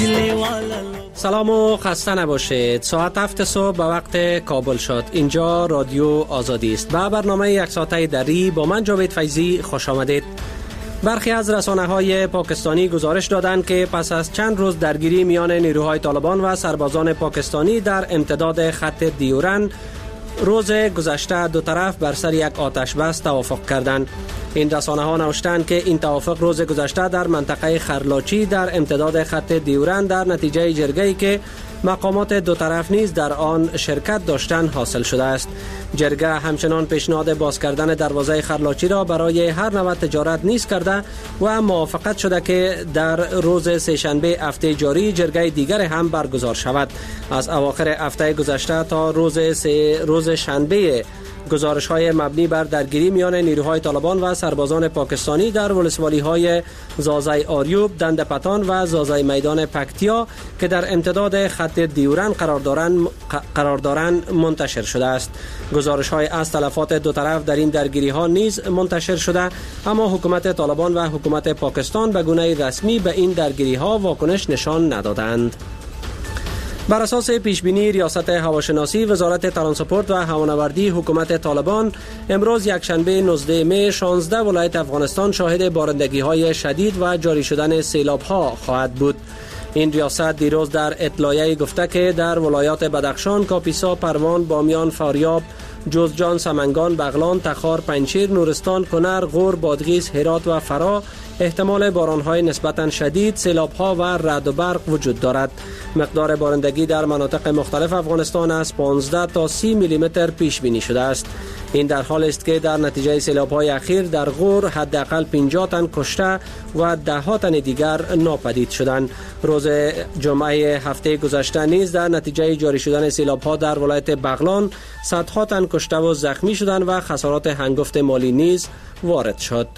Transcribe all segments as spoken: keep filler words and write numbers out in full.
سلام و خسته نباشید. ساعت هفت صبح به وقت کابل شد. اینجا رادیو آزادی است. به برنامه یک ساعته دری با من جاوید فیضی خوش آمدید. برخی از رسانه‌های پاکستانی گزارش دادند که پس از چند روز درگیری میان نیروهای طالبان و سربازان پاکستانی در امتداد خط دیورن، روز گذشته دو طرف بر سر یک آتش بس توافق کردند. این رسانه ها نوشتند که این توافق روز گذشته در منطقه خرلاچی در امتداد خط دیورن در نتیجه جرگه‌ای که مقامات دو طرف نیز در آن شرکت داشتند حاصل شده است. جرگه همچنان پیشنهاد باز کردن دروازه خرلاچی را برای هر نوع تجارت نیز کرده و موافقت شده که در روز سه‌شنبه هفته جاری جرگه دیگر هم برگزار شود. از اواخر هفته گذشته تا روز سه روز شنبه گزارش‌های مبنی بر درگیری میان نیروهای طالبان و سربازان پاکستانی در ولسوالی‌های زازای آریوب، دندپتان و زازای میدان پکتیا که در امتداد خط دیورن قرار دارند قرار دارند منتشر شده است. گزارش‌های از تلفات دو طرف در این درگیری‌ها نیز منتشر شده، اما حکومت طالبان و حکومت پاکستان به گونه رسمی به این درگیری‌ها واکنش نشان ندادند. بر اساس پیشبینی ریاست هواشناسی وزارت ترانسپورت و هوانوردی حکومت طالبان، امروز یکشنبه نوزده می شانزده ولایت افغانستان شاهد بارندگی‌های شدید و جاری شدن سیلاب‌ها خواهد بود. این ریاست دیروز در اطلاعیه گفته که در ولایات بدخشان، کاپیسا، پروان، بامیان، فاریاب، جوزجان، سمنگان، بغلان، تخار، پنجشیر، نورستان، کنر، غور، بادغیس، هرات و فرا احتمال باران‌های نسبتاً شدید، سیلاب‌ها و رعد و برق وجود دارد. مقدار بارندگی در مناطق مختلف افغانستان از پانزده تا سی میلیمتر پیش بینی شده است. این در حال است که در نتیجه سیلاب‌های اخیر در غور حداقل پنجاه تن کشته و ده ها تن دیگر ناپدید شدند. روز جمعه هفته گذشته نیز در نتیجه جاری شدن سیلاب‌ها در ولایت بغلان صدها تن کشته و زخمی شدند و خسارات هنگفت مالی نیز وارد شد.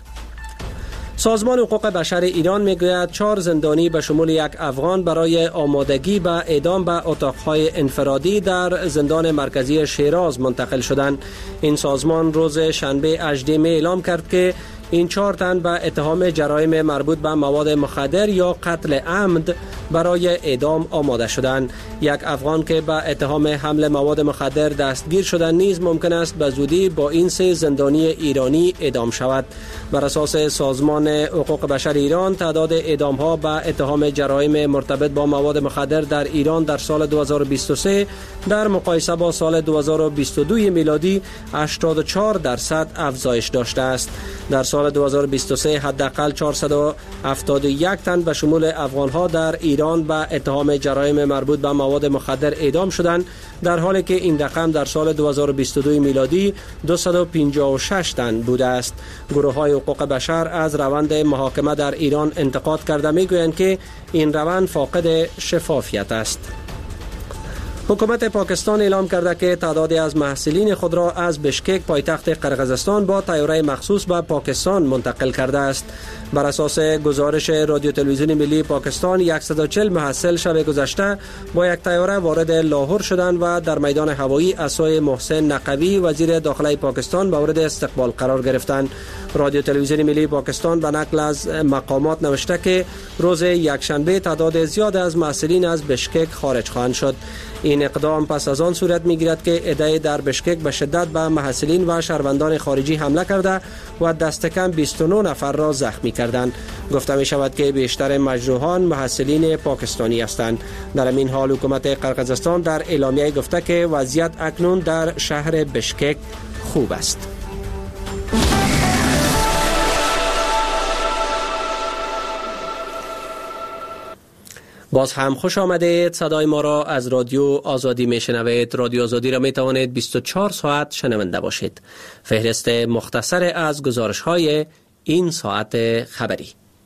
سازمان حقوق بشر ایران میگوید چهار زندانی به شمول یک افغان برای آمادگی به اعدام به اتاقهای انفرادی در زندان مرکزی شیراز منتقل شدند. این سازمان روز شنبه هجدهم می اعلام کرد که این چهار تن به اتهام جرایم مربوط به مواد مخدر یا قتل عمد برای اعدام آماده شدند. یک افغان که به اتهام حمل مواد مخدر دستگیر شدن نیز ممکن است به زودی با این سه زندانی ایرانی اعدام شود. بر اساس سازمان حقوق بشر ایران، تعداد اعدام ها به اتهام جرایم مرتبط با مواد مخدر در ایران در سال دو هزار و بیست و سه در مقایسه با سال دو هزار و بیست و دو میلادی هشتاد و چهار درصد افزایش داشته است. در سال دو هزار و بیست و سه حداقل چهارصد و هفتاد و یک تن به شمول افغان‌ها در ایران به اتهام جرایم مربوط به مواد مخدر اعدام شدند، در حالی که این رقم در سال دو هزار و بیست و دو میلادی دویست و پنجاه و شش تن بوده است. گروه‌های حقوق بشر از روند محاکمه در ایران انتقاد کرده می‌گویند که این روند فاقد شفافیت است. حکومت پاکستان اعلام کرده که تعدادی از محصلین خود را از بشکک پایتخت قرقیزستان با طیاره مخصوص به پاکستان منتقل کرده است. بر اساس گزارش رادیو تلویزیون ملی پاکستان، صد و چهل محصل شب گذشته با یک طیاره وارد لاهور شدند و در میدان هوایی اسای محسن نقوی وزیر داخله پاکستان مورد استقبال قرار گرفتند. رادیو تلویزیون ملی پاکستان به نقل از مقامات نوشته که روز یکشنبه تعداد زیاد از محصلین از بشکک خارج خواهند شد. این اقدام پس از آن صورت می‌گیرد که عده در بشکک به شدت به محصلین و شهروندان خارجی حمله کرده و دست کم بیست و نه نفر را زخمی کردند. گفته می شود که بیشتر مجروحان محصلین پاکستانی هستند. در این حال حکومت قرقیزستان در اعلامیه گفته که وضعیت اکنون در شهر بشکک خوب است. باز هم خوش آمدید. صدای ما را از رادیو آزادی می شنوید. رادیو آزادی را می توانید بیست و چهار ساعت شنونده باشید. فهرست مختصر از گزارش های این ساعت خبری.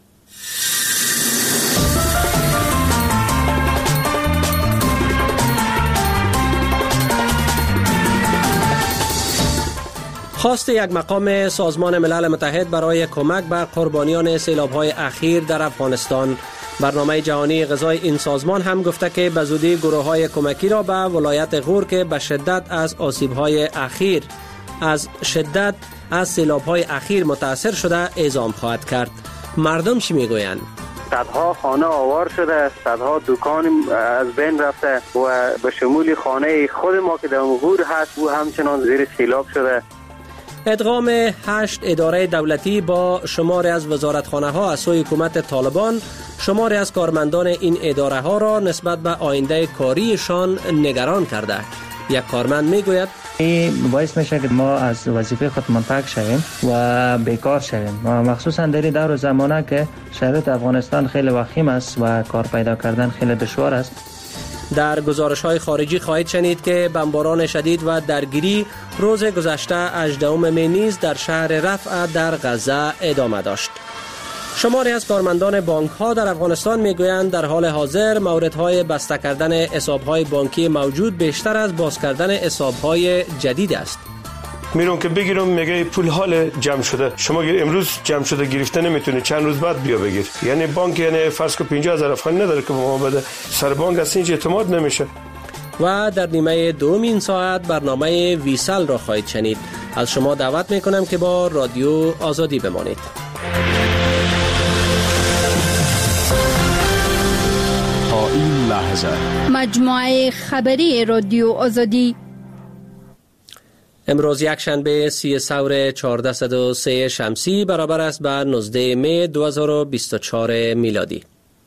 خواست یک مقام سازمان ملل متحد برای کمک به قربانیان سیلاب‌های اخیر در افغانستان. برنامه جهانی غذای این سازمان هم گفته که به زودی گروه‌های کمکی را به ولایت غور که به شدت از آسیب‌های اخیر از شدت از سیلاب‌های اخیر متاثر شده اعزام خواهد کرد. مردم چی میگویند؟ صدها خانه آوار شده، صدها دکان از بین رفته و به شمول خانه خود ما که در غور هست و همچنان زیر سیلاب شده. ادغام هشت اداره دولتی با شماری از وزارتخانه ها از سوی حکومت طالبان شماری از کارمندان این اداره ها را نسبت به آینده کاریشان نگران کرده. یک کارمند میگوید این باعث میشه که ما از وظیفه خود منفعل شویم و بیکار شویم، مخصوصا در این دور زمانه که شرایط افغانستان خیلی وخیم است و کار پیدا کردن خیلی دشوار است. در گزارش‌های خارجی خواهید شنید که بمباران شدید و درگیری روز گذشته هجدهم می نیز در شهر رفح در غزه ادامه داشت. شماری از کارمندان بانک‌ها در افغانستان میگویند در حال حاضر موردهای بسته کردن حساب‌های بانکی موجود بیشتر از باز کردن حساب‌های جدید است. میرون که بگیرم میگه پول حال جمع شده، شما امروز جمع شده گرفته نمیتونی، چند روز بعد بیا بگیر. یعنی بانک یعنی فرض کو پنجاه هزار افغانی نداره که ما بده، سر بانک اصلا هیچ اعتماد نمیشه. و در نیمه دوم این ساعت برنامه ویسل را خواهید شنید. از شما دعوت میکنم که با رادیو آزادی بمانید. تا این لحظه مجموعه خبری رادیو آزادی امروز یک شنبه سی سور چهارصد و سه شمسی برابر است به نوزده می دو هزار و بیست و چهار میلادی.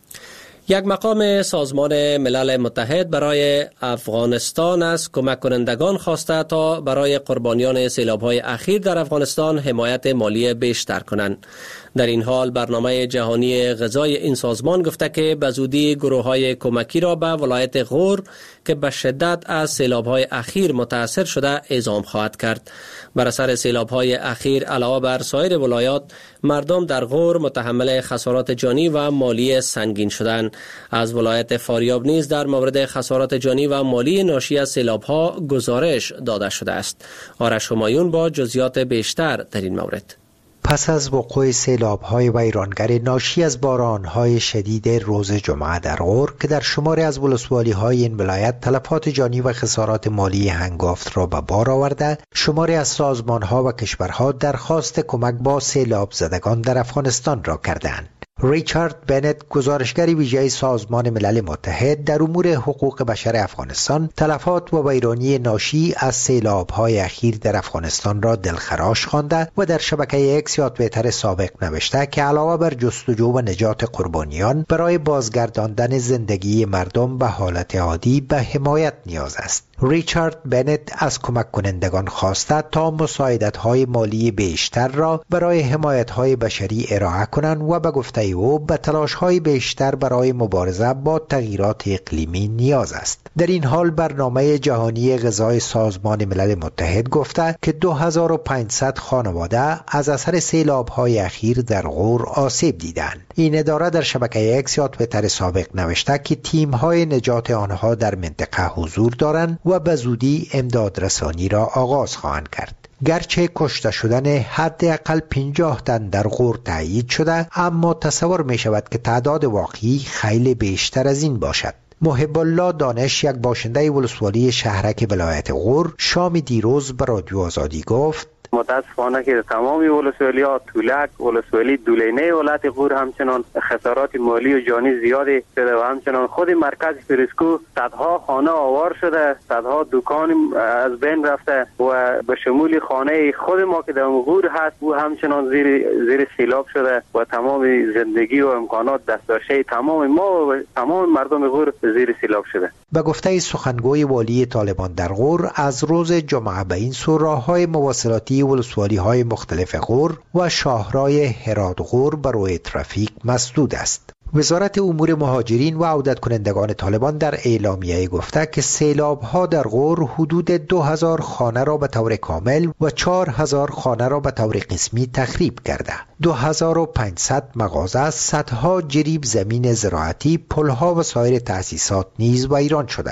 یک مقام سازمان ملل متحد برای افغانستان از کمک کنندگان خواسته تا برای قربانیان سیلاب‌های اخیر در افغانستان حمایت مالی بیشتر کنند. در این حال برنامه جهانی غذای این سازمان گفته که به زودی گروه‌های کمکی را به ولایت غور که به شدت از سیلاب‌های اخیر متاثر شده اعزام خواهد کرد. بر اثر سیلاب‌های اخیر علاوه بر سایر ولایات مردم در غور متحمل خسارات جانی و مالی سنگین شدند. از ولایت فاریاب نیز در مورد خسارات جانی و مالی ناشی از سیلاب‌ها گزارش داده شده است. آرش همایون با جزئیات بیشتر در این مورد. پس از وقوع سیلاب‌های ویرانگر ناشی از باران‌های شدید روز جمعه در غور که در شماری از ولسوالی‌های این ولایت تلفات جانی و خسارات مالی هنگافت را به بار آورده، شماری از سازمان‌ها و کشورها درخواست کمک با سیلاب زدگان در افغانستان را کردند. ریچارد بنت، گزارشگر ویژه سازمان ملل متحد در امور حقوق بشر افغانستان، تلفات و ویرانی ناشی از سیلاب‌های اخیر در افغانستان را دلخراش خوانده و در شبکه اکس یا توییتر سابق نوشته که علاوه بر جستجو و نجات قربانیان، برای بازگرداندن زندگی مردم به حالت عادی به حمایت نیاز است. ریچارد بنت از کمک کنندگان خواسته تا مساعدت‌های مالی بیشتر را برای حمایت‌های بشری ارائه کنند و به گفته او به تلاش‌های بیشتر برای مبارزه با تغییرات اقلیمی نیاز است. در این حال برنامه جهانی غذای سازمان ملل متحد گفته که دو هزار و پانصد خانواده از اثر سیلاب‌های اخیر در غور آسیب دیدند. این اداره در شبکه اکس یا توییتر سابق نوشته که تیم‌های نجات آنها در منطقه حضور دارند و به زودی امداد رسانی را آغاز خواهند کرد. گرچه کشته شدن حداقل پنجاه تن در غور تایید شده، اما تصور می شود که تعداد واقعی خیلی بیشتر از این باشد. محب الله دانش، یک باشنده ولسوالی شهرک ولایت غور، شام دیروز به رادیو آزادی گفت: متاسفانه که تمامی ولسوالی‌ها، تولک، ولسوالی دولینه ولایت غور همچنان خسارات مالی و جانی زیادی شده و همچنان خود مرکز فریسکو صدها خانه آوار شده، صدها دکان از بین رفته و به شمول خانه خود ما که در غور هست و همچنان زیر زیر سیلاب شده و تمام زندگی و امکانات دسترسی تمام ما و تمام مردم غور زیر سیلاب شده. به گفته سخنگوی والی طالبان در غور، از روز جمعه به این سو راه‌های مواصلاتی ولسوالی‌های مختلف غور و شاهرای هرات غور برای ترافیک مسدود است. وزارت امور مهاجرین و عودت کنندگان طالبان در اعلامیه گفته که سیلاب‌ها در غور حدود دو هزار خانه را به طور کامل و چهار هزار خانه را به طور قسمی تخریب کرده. دو هزار و پانصد مغازه، صدها جریب زمین زراعتی، پلها و سایر تأسیسات نیز ویران شده است.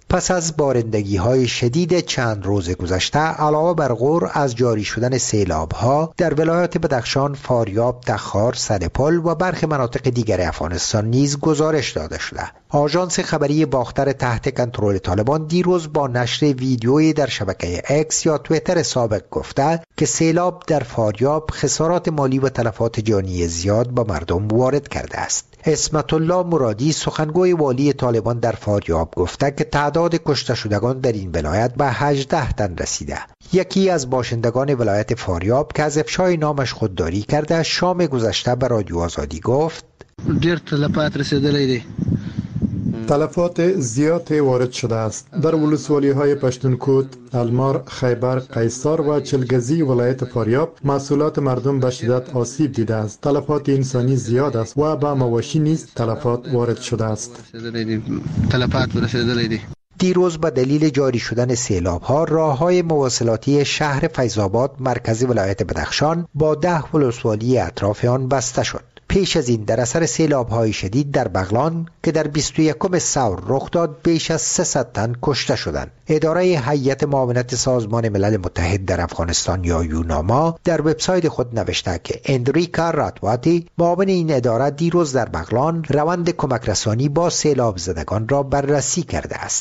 پس از بارندگی‌های شدید چند روز گذشته، علاوه بر غور از جاری شدن سیلاب‌ها در ولایات بدخشان، فاریاب، تخار، سدپل و برخی مناطق دیگر افغانستان نیز گزارش داده شده. آژانس خبری باختر تحت کنترل طالبان دیروز با نشر ویدیویی در شبکه اکس یا توییتر سابق گفته که سیلاب در فاریاب خسارات مالی و تلفات جانی زیاد با مردم وارد کرده است. اسمت الله مرادی سخنگوی والی طالبان در فاریاب گفته که تعداد کشته شدگان در این ولایت به هجده تن رسیده. یکی از باشندگان ولایت فاریاب که از افشای نامش خودداری کرده شام گذشته به رادیو آزادی گفت ډیر تلفات رسیدلی دی. تلفات زیاد وارد شده است. در ولسوالی های پشتونکوت، المار، خیبر، قیصر و چلگزی ولایت فاریاب محصولات مردم به شدت آسیب دیده است. تلفات انسانی زیاد است و به مواشی نیز تلفات وارد شده است. تلفات رسیدلی دی. دیروز به دلیل جاری شدن سیلاب‌ها راه‌های مواصلاتی شهر فیض‌آباد مرکزی ولایت بدخشان با ده ولسوالی اطراف آن بسته شد. پیش از این در اثر سیلاب‌های شدید در بغلان که در بیست و یکم سور رخ داد بیش از سیصد تن کشته شدند. اداره هیئت معاونت سازمان ملل متحد در افغانستان یا یوناما در وبسایت خود نوشته که اندریکا راتواتی معاون این اداره دیروز در بغلان روند کمک رسانی با سیلاب زدگان را بررسی کرده است.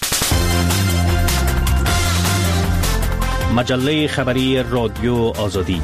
مجله خبری رادیو آزادی.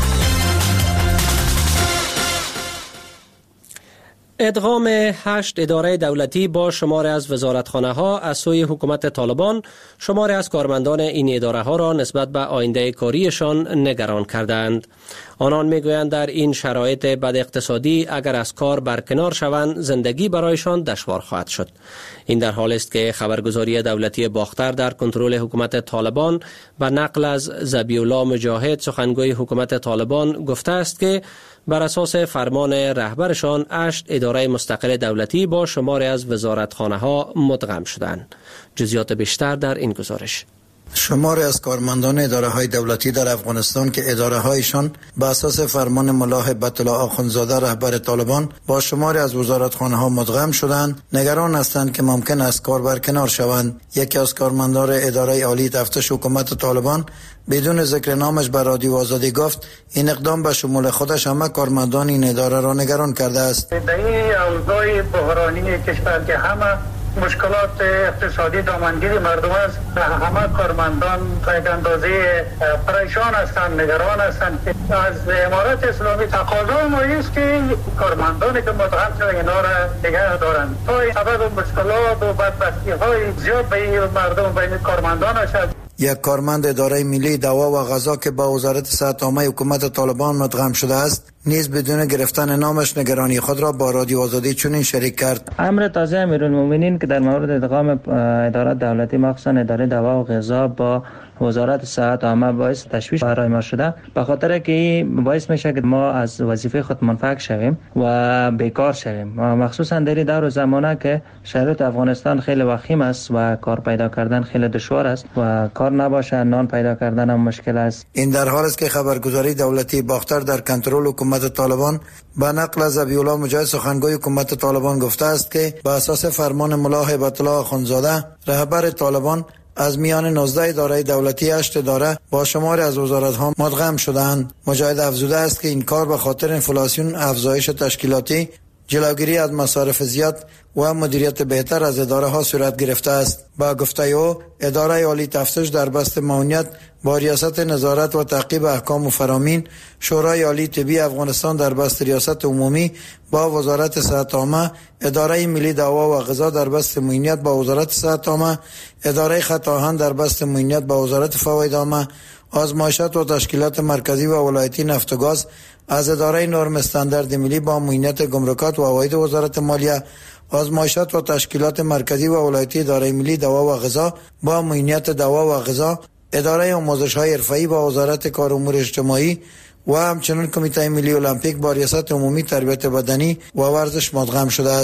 ادغام هشت اداره دولتی با شمار از وزارتخانه ها از سوی حکومت طالبان شمار از کارمندان این اداره ها را نسبت به آینده کاریشان نگران کردند. آنان میگویند در این شرایط بد اقتصادی اگر از کار برکنار شوند زندگی برایشان دشوار خواهد شد. این در حالی است که خبرگزاری دولتی باختر در کنترل حکومت طالبان به نقل از ذبیح الله مجاهد سخنگوی حکومت طالبان گفته است که بر اساس فرمان رهبرشان هشت اداره مستقل دولتی با شماری از وزارتخانه ها مدغم شدند. جزئیات بیشتر در این گزارش. شماری از کارمندان اداره های دولتی در افغانستان که اداره هایشان به اساس فرمان ملا هیبت الله آخوندزاده رهبر طالبان با شماری از وزارتخانه ها مدغم شدند نگران هستند که ممکن است کار برکنار شوند. یکی از کارمندان اداره عالی تفتیش حکومت طالبان بدون ذکر نامش به رادیو آزادی گفت این اقدام به شمول خودش همه کارمندان این اداره را نگران کرده است. در این اوضاع بحرانی کشور که همه مشکلات اقتصادی دامنگیر مردم است، همه کارمندان تا اندازه پریشان هستند، نگران هستند که از امارت اسلامی تقاضا ما است که کارمندانی که مدغم شده اینا را نگه دارند تا سبب مشکلات و بدبختی های زیاد به مردم و این کارمندان شد. یک کارمند اداره ملی دوا و غذا که با وزارت صحت عامه حکومت طالبان مدغم شده است نیز بدون گرفتن نامش نگرانی خود را با رادیو آزادی چنین شریک کرد. امر تازه امیرالمومنین که در مورد ادغام اداره دولتی مخصوصا اداره دوا و غذا با وزارت صحت عامه باعث تشویش برای ما شده، به خاطر که این باعث میشه که ما از وظیفه خود منفعل شویم و بیکار شویم، مخصوصا در دور زمانه که شرایط افغانستان خیلی وخیم است و کار پیدا کردن خیلی دشوار است و کار نباشه نان پیدا کردن هم مشکل است. این در حالی است که خبرگزاری دولتی باختر در کنترل حکومت طالبان با نقل از ذبیح الله مجاهد سخنگوی حکومت طالبان گفته است که به اساس فرمان ملا هیبت الله آخوندزاده رهبر طالبان از میان نوزده اداره دولتی هشت اداره با شماری از وزارت‌ها مدغم شدند. مجاهد افزوده است که این کار به خاطر انفلاسیون، افزایش تشکیلاتی، جلوگیری از مصارف زیاد و مدیریت بهتر از اداره ها صورت گرفته است. با گفته او اداره عالی تفتیش در بست معاونت با ریاست نظارت و تعقیب احکام و فرامین، شورای عالی طبی افغانستان در بست ریاست عمومی با وزارت صحت عامه، اداره ملی دوا و غذا در بست معاونت با وزارت صحت عامه، اداره خط آهن در بست معاونت با وزارت فواید عامه، آزمایشات و تشکیلات مرکزی و ولایتی نفت و گاز از اداره نرم استاندارد ملی با معاونت گمرکات و عواید وزارت مالیه، آزمایشات و تشکیلات مرکزی و ولایتی اداره ملی دوا و غذا با معاونت دوا و غذا، اداره آموزش‌های حرفه‌ای با وزارت کار و امور اجتماعی و همچنین کمیته ملی المپیک با ریاست عمومی تربیت بدنی و ورزش مدغم شده است.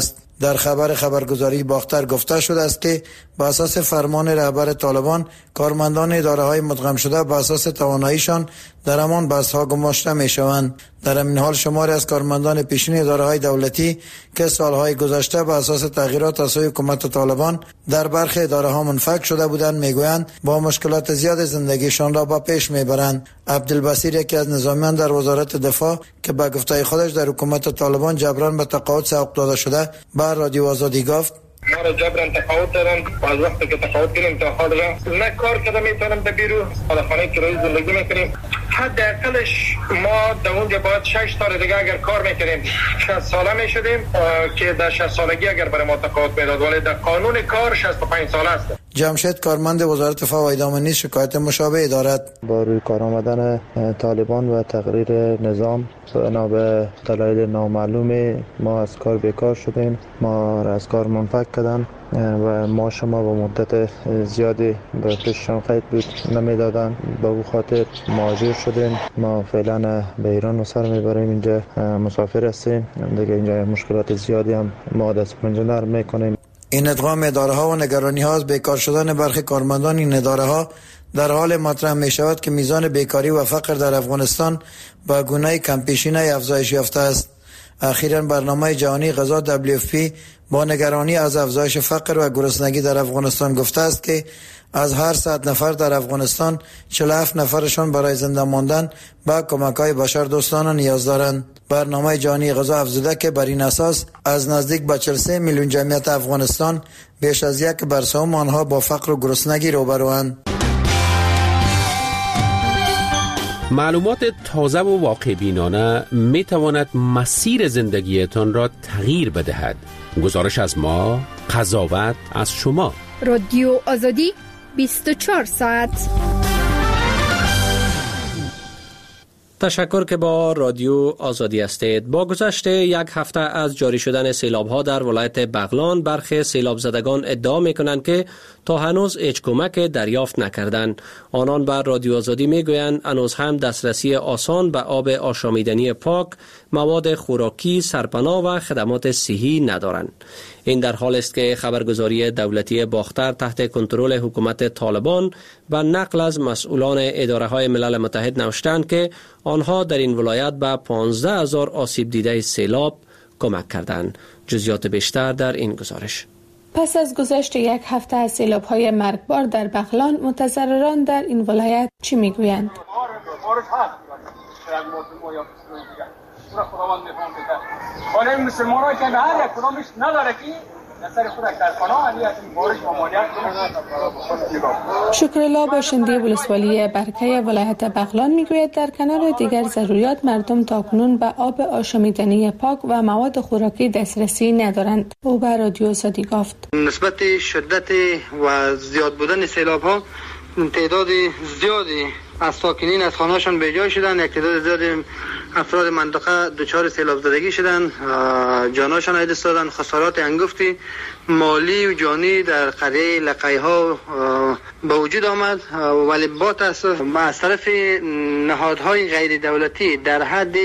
در خبر خبرگزاری باختر گفته شده است که بر اساس فرمان رهبر طالبان کارمندان اداره‌های مدغم شده بر اساس تواناییشان در همان بست‌ها گماشته می‌شوند. در این حال شماری از کارمندان پیشین اداره‌های دولتی که سالهای گذشته بر اساس تغییرات از سوی حکومت طالبان در برخی اداره‌ها منفک شده بودند میگویند با مشکلات زیاد زندگیشان را با پیش میبرند. عبدالبصیر یکی از نظامیان در وزارت دفاع که به گفته خودش در حکومت طالبان جبران به تقاعد سوق داده شده بر رادیو آزادی گفت ما را جبران تقاعد دادن و از وقتی که تقاعد کردیم تا حال را نه کار کرده میتونم در بیرو حالا خانه کرایه زندگی میکنیم. حداقلش ما در اونجا باید شش سال دیگه اگر کار میکنیم شصت ساله میشدیم که در شصت سالگی اگر برای ما تقاعد میداد، ولی در قانون کار شصت و پنج ساله است. جمشید کارمند وزارت دفاع و ادامه نیز شکایت مشابه دارد. با روی کار آمدن طالبان و تغییر نظام بنا به دلایل نامعلوم ما از کار بیکار شدیم. ما را از کار منفک کردن و ما شما با مدت زیادی به پیششان قید بود نمیدادن. به او خاطر مهاجر شدیم. ما فعلا به ایران و سر میبریم، اینجا مسافر هستیم دیگه. اینجا مشکلات زیادی هم ما دست پنجه نرم میکنیم. این ادغام اداره ها و نگرانی ها از بیکار شدن برخی کارمندان این اداره ها در حال مطرح می شود که میزان بیکاری و فقر در افغانستان با گونه کمپیشینه افزایش یافته است. اخیراً برنامه جهانی غذا دبلیو اف پی با نگرانی از افزایش فقر و گرسنگی در افغانستان گفته است که از هر صد نفر در افغانستان چهل و هفت نفرشان برای زنده ماندن به کمک‌های بشر دوستانه نیاز دارند. برنامه جهانی غذا افزوده که بر این اساس از نزدیک به چهل و سه میلیون جمعیت افغانستان بیش از یک بر سوم آنها با فقر و گرسنگی روبروند. معلومات تازه و واقع بینانه می تواند مسیر زندگیتان را تغییر بدهد. گزارش از ما، قضاوت از شما. رادیو آزادی بیست و چهار ساعت. تشکر که با رادیو آزادی هستید. با گذشت یک هفته از جاری شدن سیلاب‌ها در ولایت بغلان، برخی سیلاب زدگان ادعا می‌کنند که تا هنوز هیچ کمک دریافت نکردند. آنان بر رادیو آزادی می‌گویند هنوز هم دسترسی آسان به آب آشامیدنی پاک، مواد خوراکی، سرپناه و خدمات صحی ندارند. این در حال است که خبرگزاری دولتی باختر تحت کنترل حکومت طالبان و نقل از مسئولان اداره‌های ملل متحد نوشتند که آنها در این ولایت به پانزده هزار آسیب دیده سیلاب کمک کردند. جزئیات بیشتر در این گزارش. پس از گذشت یک هفته از سیلاب‌های مرگبار در بغلان، متضرران در این ولایت چی میگویند؟ حالا این مسلمان ها که هر یک کدامش نداره که نظر خود در پناه علی از این بارش ممانعت کنه. شکرالله باشنده ولسوالی برکه ولایت بغلان میگوید در کنار دیگر ضروریات مردم تاکنون به آب آشامیدنی پاک و مواد خوراکی دسترسی ندارند. او به رادیو آزادی گفت نسبت شدت و زیاد بودن سیلاب ها تعداد زیادی از ساکنین از خانه‌شان بیجای شدن، یک تعداد زیادی افراد منطقه دچار سیلاب زدگی شدن، جانشان از دست دادن. خسارات انگفتی مالی و جانی در قریه لقی‌ها به وجود آمد، ولی با تاسف از طرف نهادهای غیر دولتی در حد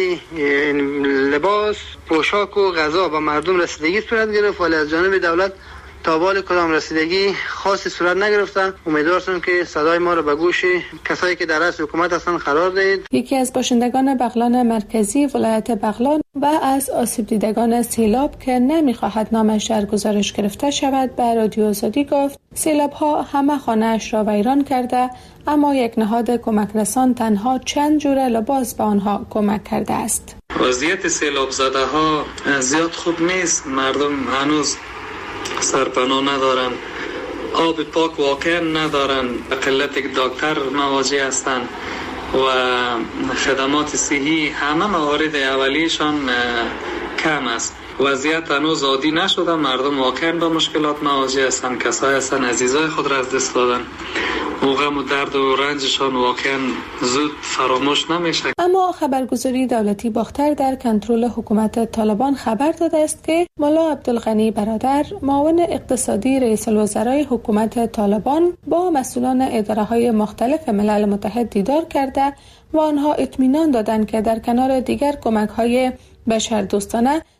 لباس، پوشاک و غذا به مردم رسیدگی صورت گرفت، ولی از جانب دولت تا بال کدام رسیدگی خاصی صورت نگرفتن. امیدوارم که صدای ما را به گوش کسایی که در رأس حکومت هستند قرار دهید. یکی از باشندگان بغلان مرکزی ولایت بغلان و از آسیب دیدگان سیلاب که نمیخواهد نامش در گزارش گرفته شود به رادیو آزادی گفت سیلاب ها همه خانه اش را ویران کرده، اما یک نهاد کمک رسان تنها چند جوره لباس به آنها کمک کرده است. وضعیت سیلاب زده ها زیاد خوب نیست. مردم هنوز سرپناه ندارن، آب پاک واقعا ندارن، قلت دکتر مواجه هستند و خدمات صحی همه موارد اولیشان کم است. وضعیت هنوز عادی نشده، مردم واقعا با مشکلات مواجه هستند. کسایی هستند عزیزای خود را از دست دادن و غم و درد و رنجشان واقعا زود فراموش نمیشه. اما خبرگزاری دولتی باختر در کنترل حکومت طالبان خبر داده است که ملا عبدالغنی برادر، معاون اقتصادی رئیس الوزرای حکومت طالبان، با مسئولان اداره‌های مختلف ملل متحد دیدار کرده و آنها اطمینان دادند که در کنار دیگر کمک‌های بشردوستانه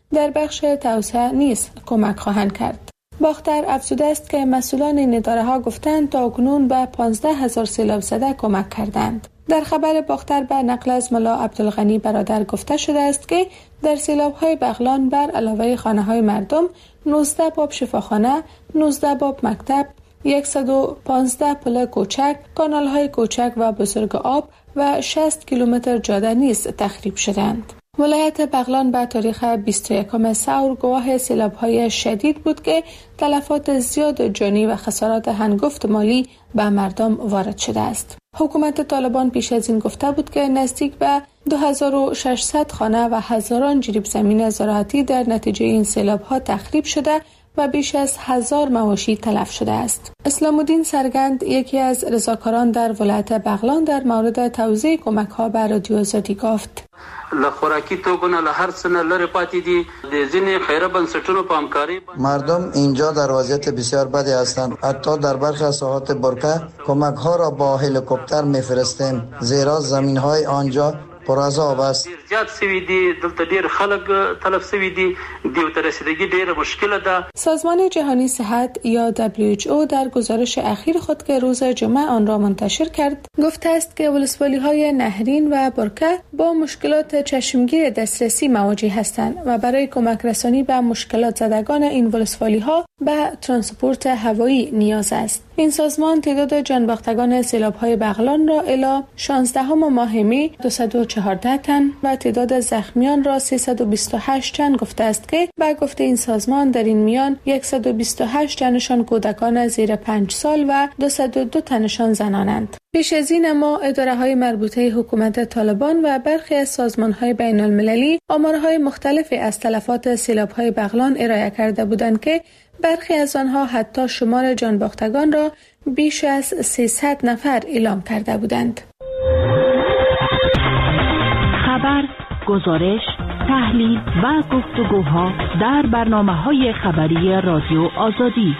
در بخش توسعه نیز کمک خواهند کرد. باختر افزوده است که مسئولان این اداره‌ها گفتند تا اکنون به پانزده هزار سیلاب زده کمک کردند. در خبر باختر به نقل از ملا عبدالغنی برادر گفته شده است که در سیلاب‌های بغلان بر علاوه خانه‌های مردم، نوزده باب شفاخانه، نوزده باب مکتب، صد و پانزده پل کوچک، کانال‌های کوچک و بزرگ آب و شصت کیلومتر جاده نیز تخریب شدند. ولایت بغلان به تاریخ بیست و یکم سور گواه سیلاب‌های شدید بود که تلفات زیاد جانی و خسارات هنگفت مالی به مردم وارد شده است. حکومت طالبان پیش از این گفته بود که نزدیک به دو هزار و ششصد خانه و هزاران جریب زمین زراعتی در نتیجه این سیلاب‌ها تخریب شده و بیش از هزار مواشی تلف شده است. اسلام الدین سرگند، یکی از رضاکاران در ولایت بغلان، در مورد توزیع کمک‌ها به رادیو آزادی گفت: لخوراکی توګونه له هر څه نه لرې پاتې دي. د ځینې خیره بنسټونو په همکارۍ مردم اینجا در وضعیت بسیار بدی هستند. حتی در برخی از ساحات برکه کمک ها را با هلیکوپتر میفرستیم، زیرا زمین های آنجا پر از آب است. زیاد سوي دي، دلته ډېر خلک تلف سوي دي، دیو ته رسیدګي ډېره مشکله ده. سازمان جهانی صحت یا دبلیو اچ او در گزارش اخیر خود که روز جمعه آن را منتشر کرد گفته است که ولسوالی‌های نهرین و برکه با مشکلات چشمگیر دسترسی مواجه هستند و برای کمک رسانی به مشکلات زدگان این ولسوالی‌ها به ترانسپورت هوایی نیاز است. این سازمان تعداد جانباختگان سیلاب‌های بغلان را الی شانزدهم ماه می دویست و چهارده تن و تعداد زخمیان را سیصد و بیست و هشت تن گفته است که به گفته این سازمان در این میان صد و بیست و هشت تنشان کودکان زیر پنج سال و دویست و دو تنشان زنانند. پیش از این اما اداره‌های مربوطه حکومت طالبان و برخی از سازمان‌های بین‌المللی آمارهای مختلفی از تلفات سیلاب‌های بغلان ارائه کرده بودند که برخی از آنها حتی شمار جانباختگان را بیش از سیصد نفر اعلام کرده بودند. خبر، گزارش، تحلیل و گفتگوها در برنامه‌های خبری رادیو آزادی.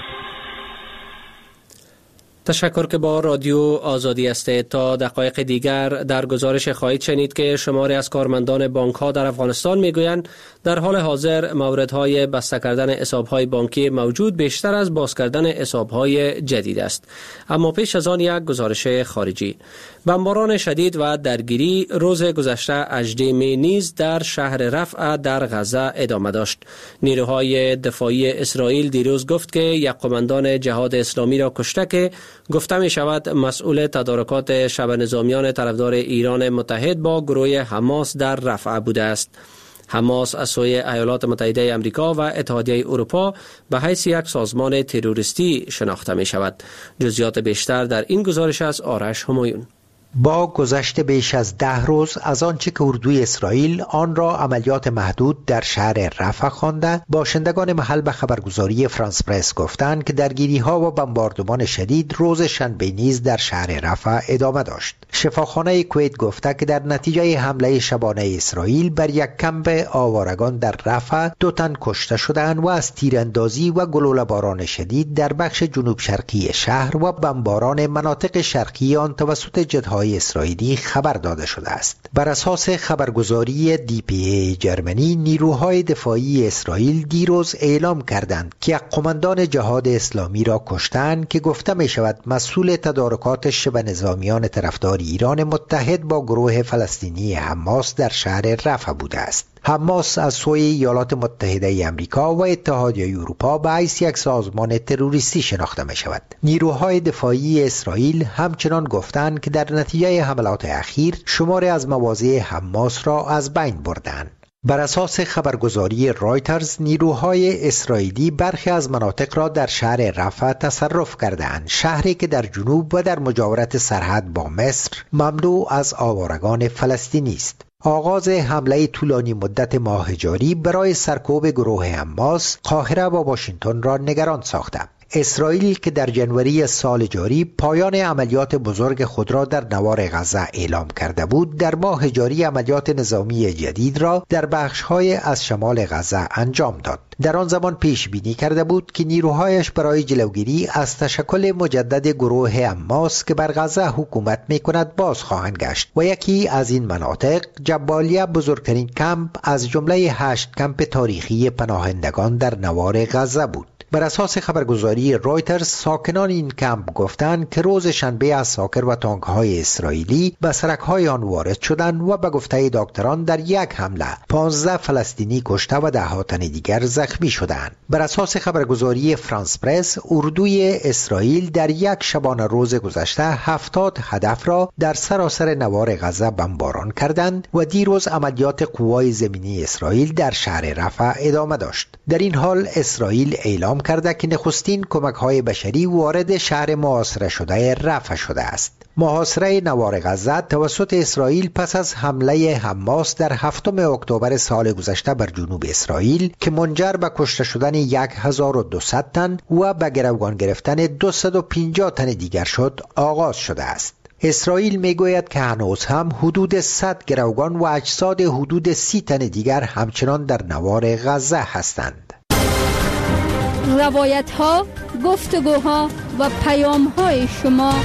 تشکر که با رادیو آزادی هستید. تا دقایق دیگر در گزارش خواهید شنید که شماری از کارمندان بانک ها در افغانستان میگویند در حال حاضر موردهای بسته کردن حسابهای بانکی موجود بیشتر از باز کردن حسابهای جدید است. اما پیش از آن یک گزارش خارجی. بمباران شدید و درگیری روز گذشته هجدهم می نیز در شهر رفح در غزه ادامه داشت. نیروهای دفاعی اسرائیل دیروز گفت که یک قماندان جهاد اسلامی را کشته که گفته می شود مسئول تدارکات شب نظامیان طرفدار ایران متحد با گروه حماس در رفح بوده است. حماس از سوی ایالات متحده آمریکا و اتحادیه اروپا به حیث یک سازمان تروریستی شناخته می شود. جزئیات بیشتر در این گزارش از آرش همایون. با گذشت بیش از ده روز از آنچه که اردوی اسرائیل آن را عملیات محدود در شهر رفح خوانده، باشندگان محل به خبرگزاری فرانس پرس گفتند که درگیری‌ها و بمباردمان شدید روز شنبه نیز در شهر رفح ادامه داشت. شفاخانه کویت گفته که در نتیجه حمله شبانه اسرائیل بر یک کمپ آوارگان در رفح دو تن کشته شدند و از تیراندازی و گلوله‌باران شدید در بخش جنوب شرقی شهر و بمباران مناطق شرقی آن توسط جت‌های اسرائیلی خبر داده شده است. بر اساس خبرگزاری دی پی ای جرمنی، نیروهای دفاعی اسرائیل دیروز اعلام کردند که یک قماندان جهاد اسلامی را کشتند که گفته می شود مسئول تدارکات شبه نظامیان طرفدار ایران متحد با گروه فلسطینی حماس در شهر رفح بوده است. حماس از سوی ایالات متحده آمریکا و اتحادیه اروپا به حیث یک سازمان تروریستی شناخته می شود. نیروهای دفاعی اسرائیل همچنان گفتند که در نتیجه حملات اخیر شماری از مواضع حماس را از بین بردند. بر اساس خبرگزاری رایترز، نیروهای اسرائیلی برخی از مناطق را در شهر رفح تصرف کردند، شهری که در جنوب و در مجاورت سرحد با مصر ممنوع از آوارگان فلسطینی است. آغاز حمله طولانی مدت ماه جاری برای سرکوب گروه حماس قاهره و واشنگتن را نگران ساخته. اسرائیل که در جنوری سال جاری پایان عملیات بزرگ خود را در نوار غزه اعلام کرده بود، در ماه جاری عملیات نظامی جدید را در بخش‌های از شمال غزه انجام داد. در آن زمان پیش بینی کرده بود که نیروهایش برای جلوگیری از تشکل مجدد گروه حماس که بر غزه حکومت می‌کند باز خواهند گشت و یکی از این مناطق جبالیه بزرگترین کمپ از جمله هشت کمپ تاریخی پناهندگان در نوار غزه بود. بر اساس خبرگزاری رویترز، ساکنان این کمپ گفتند که روز شنبه عساکر و تانک‌های اسرائیلی به سرک‌های آن وارد شدند و به گفته دکتران در یک حمله پانزده فلسطینی کشته و ده ها تن دیگر زخمی شدند. بر اساس خبرگزاری فرانس پرس، اردوی اسرائیل در یک شبانه روز گذشته هفتاد هدف را در سراسر نوار غزه بمباران کردند و دیروز عملیات قوای زمینی اسرائیل در شهر رفح ادامه داشت. در این حال اسرائیل اعلام کرده که نخستین کمک‌های بشری وارد شهر محاصره شده رفح شده است. محاصره نوار غزه توسط اسرائیل پس از حمله حماس در هفتم اکتبر سال گذشته بر جنوب اسرائیل که منجر به کشته شدن هزار و دویست تن و به گروگان گرفتن دویست و پنجاه تن دیگر شد آغاز شده است. اسرائیل میگوید که هنوز هم حدود صد گروگان و اجساد حدود سی تن دیگر همچنان در نوار غزه هستند. روایت ها، گفتگوها و پیام های شما.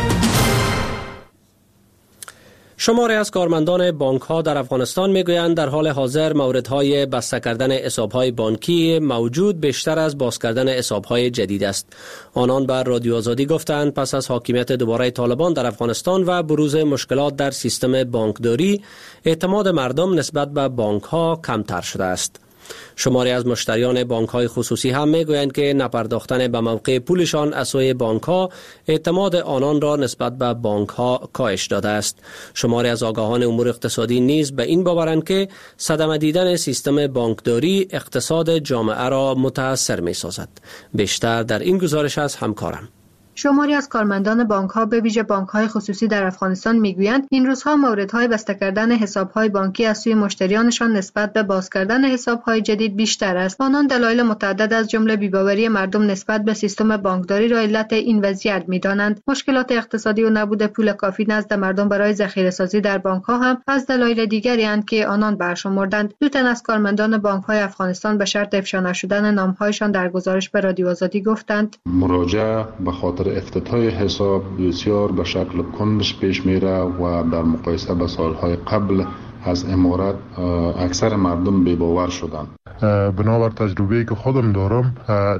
شماری از کارمندان بانک ها در افغانستان میگویند در حال حاضر موردهای بسته کردن حساب های بانکی موجود بیشتر از باز کردن حساب های جدید است. آنان بر رادیو آزادی گفتند پس از حاکمیت دوباره طالبان در افغانستان و بروز مشکلات در سیستم بانکداری، اعتماد مردم نسبت به بانک ها کمتر شده است. شماری از مشتریان بانک های خصوصی هم میگویند که نپرداختن به موقع پولشان از سوی بانک ها اعتماد آنان را نسبت به بانک ها کاهش داده است. شماری از آگاهان امور اقتصادی نیز به این باورند که صدمه دیدن سیستم بانکداری اقتصاد جامعه را متاثر می سازد. بیشتر در این گزارش از همکارم. شماری از کارمندان بانک‌ها به ویژه بانک‌های خصوصی در افغانستان میگویند این روزها موردهای بسته کردن حساب‌های بانکی از سوی مشتریانشان نسبت به باز کردن حساب‌های جدید بیشتر است. آنان دلایل متعدد از جمله بی‌باوری مردم نسبت به سیستم بانکداری را علت این وضعیت می‌دانند. مشکلات اقتصادی و نبود پول کافی نزد مردم برای ذخیره‌سازی در بانک‌ها هم از دلایل دیگری اند که آنان برشمردند. دو تن از کارمندان بانک‌های افغانستان به شرط افشا نشدن نام‌هایشان در گزارش به رادیو آزادی گفتند مراجعه به خاطر افتتاح حساب بسیار به شکل کندش پیش میره و در مقایسه با سالهای قبل از امارات اکثر مردم بی‌باور شدن. بنابر تجربه‌ای که خودم دارم،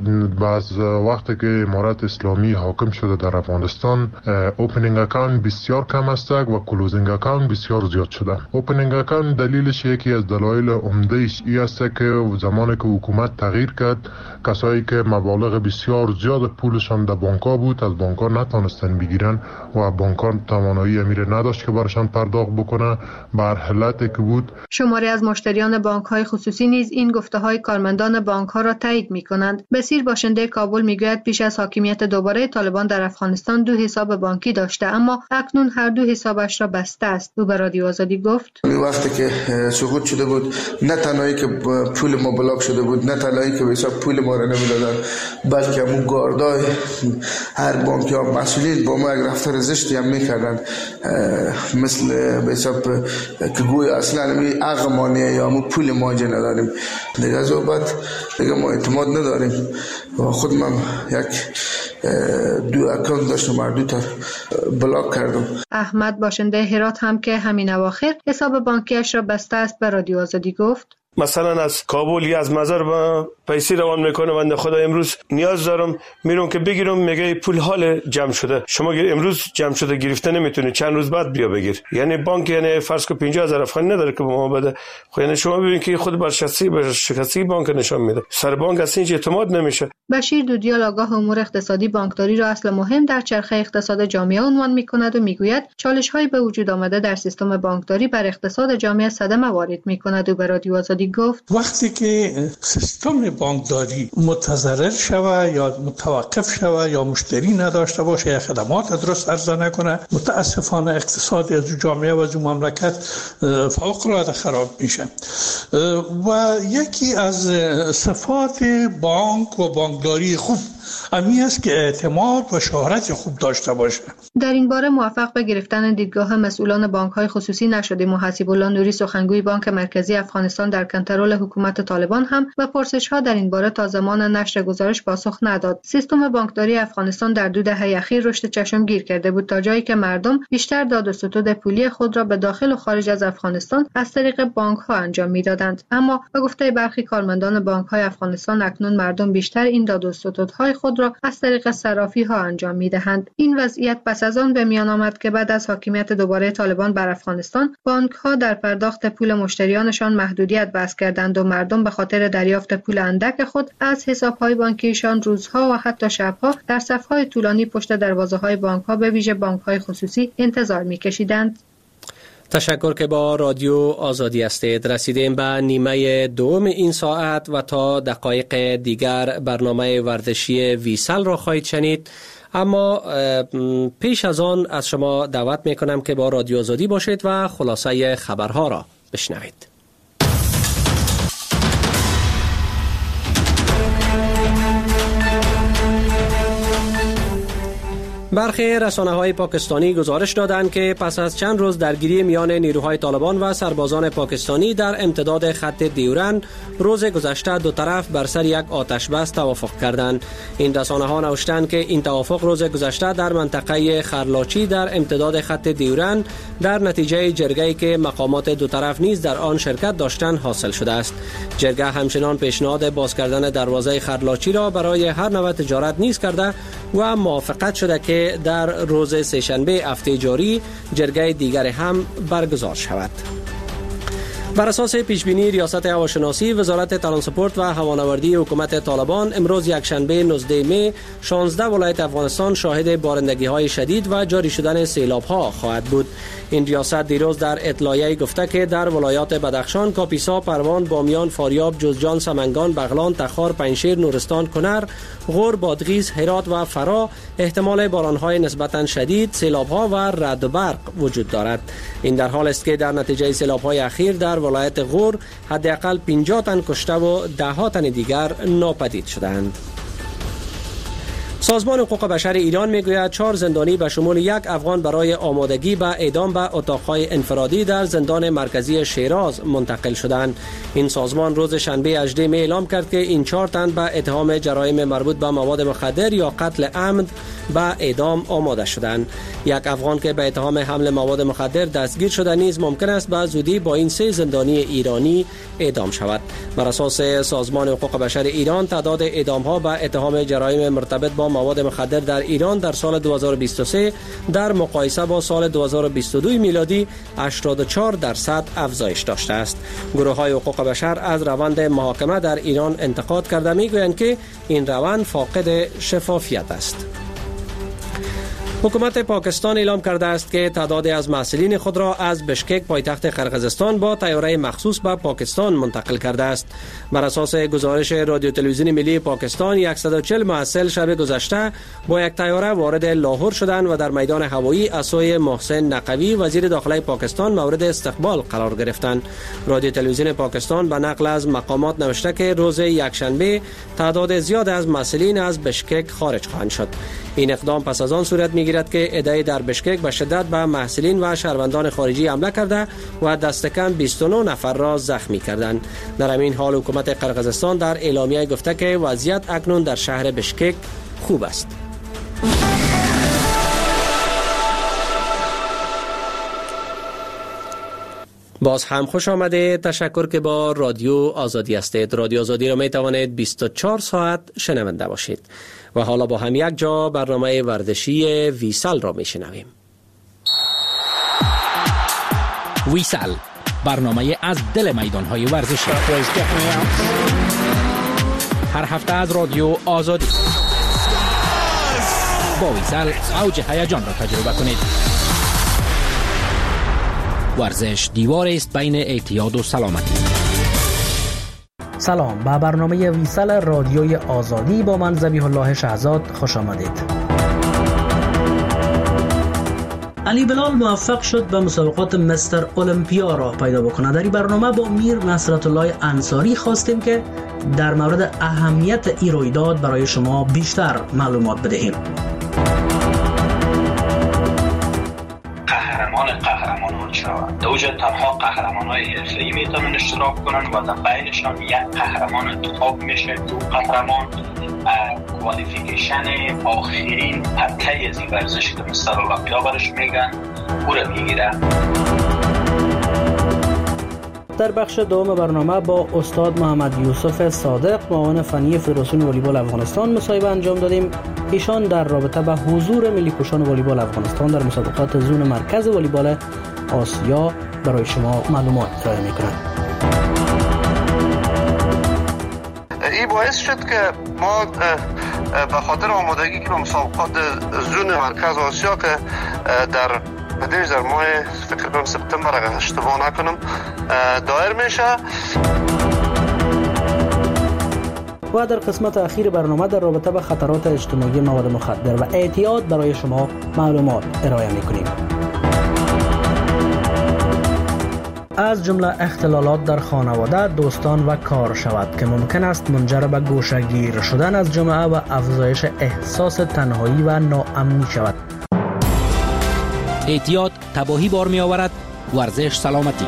بعض وقتی که امارات اسلامی حاکم شده در افغانستان، اوپنینگ اکانت بسیار کم است و کلوزینگ اکانت بسیار زیاد شده. اوپنینگ اکانت دلیلش یکی از دلایل عمده‌اش این است که زمانی که حکومت تغییر کرد، کسایی که مبالغ بسیار زیاد پولشان در بانک‌ها بود از بانک‌ها نتونستن بگیرن و بانک‌ها توانایی امیر نداشت که برشان پرداخت بکنه. بر حالتی که بود شماری از مشتریان بانک‌های خصوصی نیز این گفته‌های کارمندان بانک‌ها را تایید می‌کنند. بسیر باشنده کابل می‌گوید پیش از حاکمیت دوباره طالبان در افغانستان دو حساب بانکی داشته، اما اکنون هر دو حسابش را بسته است. او به رادیو آزادی گفت وقتی که سقوط شده بود، نه تنهایی که پول ما بلاک شده بود، نه تنهایی که حساب پول ما را نمیدادن، بلکه همون گاردای هر بانکی ها مسئولین با ما یک رفتار زشتی هم می‌کردند، مثل به حساب که گویا اصلا می اغمانیه یا مو پول ما جا نداریم. دیگه از بعد دیگه ما اعتماد نداریم و خود من یک دو اکانت داشتم و دو تا بلاک کردم. احمد باشنده هرات هم که همین اواخر حساب بانکیش را بسته است به رادیو آزادی گفت مثلا از کابل یا از مزار با پیسی روان میکنه بنده خدا امروز نیاز دارم میرم که بگیرم، میگه پول حال جمع شده، شما امروز جمع شده گرفته نمیتونی، چند روز بعد بیا بگیر. یعنی بانک یعنی فرض کو پنجاه هزار افغانی نداره که به ما بده. خب یعنی شما ببین که خود برشکستی برشکستی بانک نشان میده، سر بانک اصلا هیچ اعتماد نمیشه. بشیر دودیال آگاه امور اقتصادی بانکداری را اصل مهم در چرخه اقتصاد جامعه عنوان میکند و میگوید چالش‌هایی به وجود آمده در سیستم بانکداری بر اقتصاد جامعه صدمه وارد میکند و به رادیو آزادی گفت وقتی که سیستم بانکداری متضرر شود یا متوقف شود یا مشتری نداشته باشه یا خدمات درست عرضه نکنه، متاسفانه اقتصاد از جامعه و از مملکت فوق العاده خراب میشه. و یکی از صفات بانک و بانکداری خوب امی است که اعتماد و شهرت خوب داشته باشه. در این باره موفق به گرفتن دیدگاه مسئولان بانک‌های خصوصی نشدیم و حسیب الله نوری سخنگوی بانک مرکزی افغانستان در کنترل حکومت طالبان هم و پرسش‌ها در این باره تا زمان نشر گزارش پاسخ نداد. سیستم بانکداری افغانستان در دو دهه اخیر رشد چشمگیر کرده بود تا جایی که مردم بیشتر داد و ستد پولی خود را به داخل و خارج از افغانستان از طریق بانک‌ها انجام می‌دادند. اما به گفته برخی کارمندان بانک‌های افغانستان اکنون مردم بیشتر این داد و ستدهای خود را از طریق صرافی‌ها انجام می‌دهند. این وضعیت پس از آن به میان آمد که بعد از حاکمیت دوباره طالبان بر افغانستان، بانک‌ها در پرداخت پول مشتریانشان محدودیت وضع کردند و مردم به خاطر دریافت پول اندک خود از حساب‌های بانکیشان روزها و حتی شب‌ها در صف‌های طولانی پشت دروازه‌های بانک‌ها به ویژه بانک‌های خصوصی انتظار می‌کشیدند. تشکر که با رادیو آزادی هستید. رسیدیم به نیمه دوم این ساعت و تا دقایق دیگر برنامه ورزشی ویسل را خواهید شنید. اما پیش از آن از شما دعوت میکنم که با رادیو آزادی باشید و خلاصه خبرها را بشنوید. برخی رسانه‌های پاکستانی گزارش دادند که پس از چند روز درگیری میان نیروهای طالبان و سربازان پاکستانی در امتداد خط دیورند روز گذشته دو طرف بر سر یک آتش بس توافق کردند. این رسانه‌ها نوشتند که این توافق روز گذشته در منطقه خرلاچی در امتداد خط دیورند در نتیجه جرگه‌ای که مقامات دو طرف نیز در آن شرکت داشتند حاصل شده است. جرگه همچنان پیشنهاد باز کردن دروازه خرلاچی را برای هر نوع تجارت نیز کرده و موافقت شده که در روز سه‌شنبه هفته جاری جرگه دیگر هم برگزار شود. بر اساس پیشبینی ریاست هواشناسی وزارت ترانسپورت و هوانوردی حکومت طالبان امروز یکشنبه نوزده می شانزده ولایت افغانستان شاهد بارندگی‌های شدید و جاری شدن سیلاب‌ها خواهد بود. این ریاست دیروز در اطلاعیه گفته که در ولایات بدخشان، کاپیسا، پروان، بامیان، فاریاب، جوزجان، سمنگان، بغلان، تخار، پنجشیر، نورستان، کنر، غور، بادغیس، هرات و فرا احتمال باران‌های نسبتاً شدید، سیلاب‌ها و رعد و برق وجود دارد. این در حال است که در نتیجه سیلاب‌های اخیر در ولایت غور حداقل پنجاه تن کشته و ده ها تن دیگر ناپدید شدند. سازمان حقوق بشر ایران میگوید چهار زندانی به شمول یک افغان برای آمادگی به اعدام به اتاقهای انفرادی در زندان مرکزی شیراز منتقل شدند. این سازمان روز شنبه هجدهم می اعلام کرد که این چهار تن به اتهام جرایم مربوط به مواد مخدر یا قتل عمد به اعدام آماده شدند. یک افغان که به اتهام حمل مواد مخدر دستگیر شده نیز ممکن است به زودی با این سه زندانی ایرانی اعدام شود. بر اساس سازمان حقوق بشر ایران تعداد اعدام ها به اتهام جرایم مرتبط با مواد مخدر در ایران در سال دو هزار و بیست و سه در مقایسه با سال دو هزار و بیست و دو میلادی هشتاد و چهار درصد افزایش داشته است. گروه های حقوق بشر از روند محاکمه در ایران انتقاد کرده میگویند که این روند فاقد شفافیت است. حکومت پاکستان اعلام کرده است که تعدادی از محصلین خود را از بشکک پایتخت قرقیزستان با طیاره مخصوص به پاکستان منتقل کرده است. بر اساس گزارش رادیو تلویزیون ملی پاکستان صد و چهل محصل شب گذشته با یک طیاره وارد لاهور شدند و در میدان هوایی از سوی محسن نقوی وزیر داخلی پاکستان مورد استقبال قرار گرفتند. رادیو تلویزیون پاکستان به نقل از مقامات نوشته که روز یکشنبه تعداد زیاد از محصلین از بشکک خارج خواهند شد. این اقدام پس از آن صورت میگیرد که عده‌ای در بشکک به شدت به محصلین و شهروندان خارجی حمله کرده و دست کم بیست و نه نفر را زخمی کردند. در همین حال حکومت قرقیزستان در اعلامیه گفته که وضعیت اکنون در شهر بشکک خوب است. باز هم خوش آمده. تشکر که با رادیو آزادی هستید. رادیو آزادی را می توانید بیست و چهار ساعت شنونده باشید. و حالا با هم یک جا برنامه ورزشی ویسل را می شنویم. ویسل، برنامه از دل میدان‌های ورزشی. هر هفته از رادیو آزادی. با ویسل اوج هیجان را تجربه کنید. ورزش دیوار است بین اعتیاد و سلامتی. سلام، به برنامه ویسل رادیوی آزادی با من ذبیح الله شهزاد خوش آمدید. علی بلال موفق شد به مسابقات مستر المپیا راه پیدا بکنه. در این برنامه با میر نصرت الله انصاری خواستیم که در مورد اهمیت این رویداد برای شما بیشتر معلومات بدهیم. قهرمان قهرمانان شوند. در وجه تنها قهرمانای حرفه‌ای میتونن اشتراک کنن و در بینشان یک قهرمان انتخاب میشه. دو قهرمان کوالیفیکیشن آخرین پته از این ورزش که مستر المپیا برش میگن او را میگیره. در بخش دوم برنامه با استاد محمد یوسف صادق معاون فنی فدراسیون والیبال افغانستان مصاحبه انجام دادیم. ایشان در رابطه با حضور ملی کشان والیبال افغانستان در مسابقات زون مرکز والیبال آسیا برای شما معلومات ارائه میکنند. این باعث شد که ما به خاطر آمادگی که به مسابقات زون مرکز آسیا که در بدیش در ماه فکر کنم سپتامبر اگر اشتباه نکنم دایر میشه. و در قسمت اخیر برنامه در رابطه با خطرات اجتماعی مواد مخدر و اعتیاد برای شما معلومات ارائه میکنیم. از جمله اختلالات در خانواده، دوستان و کار شود که ممکن است منجر به گوشه‌گیر شدن از جامعه و افزایش احساس تنهایی و ناامنی شود. اعتیاد تباهی بار می آورد، ورزش سلامتی.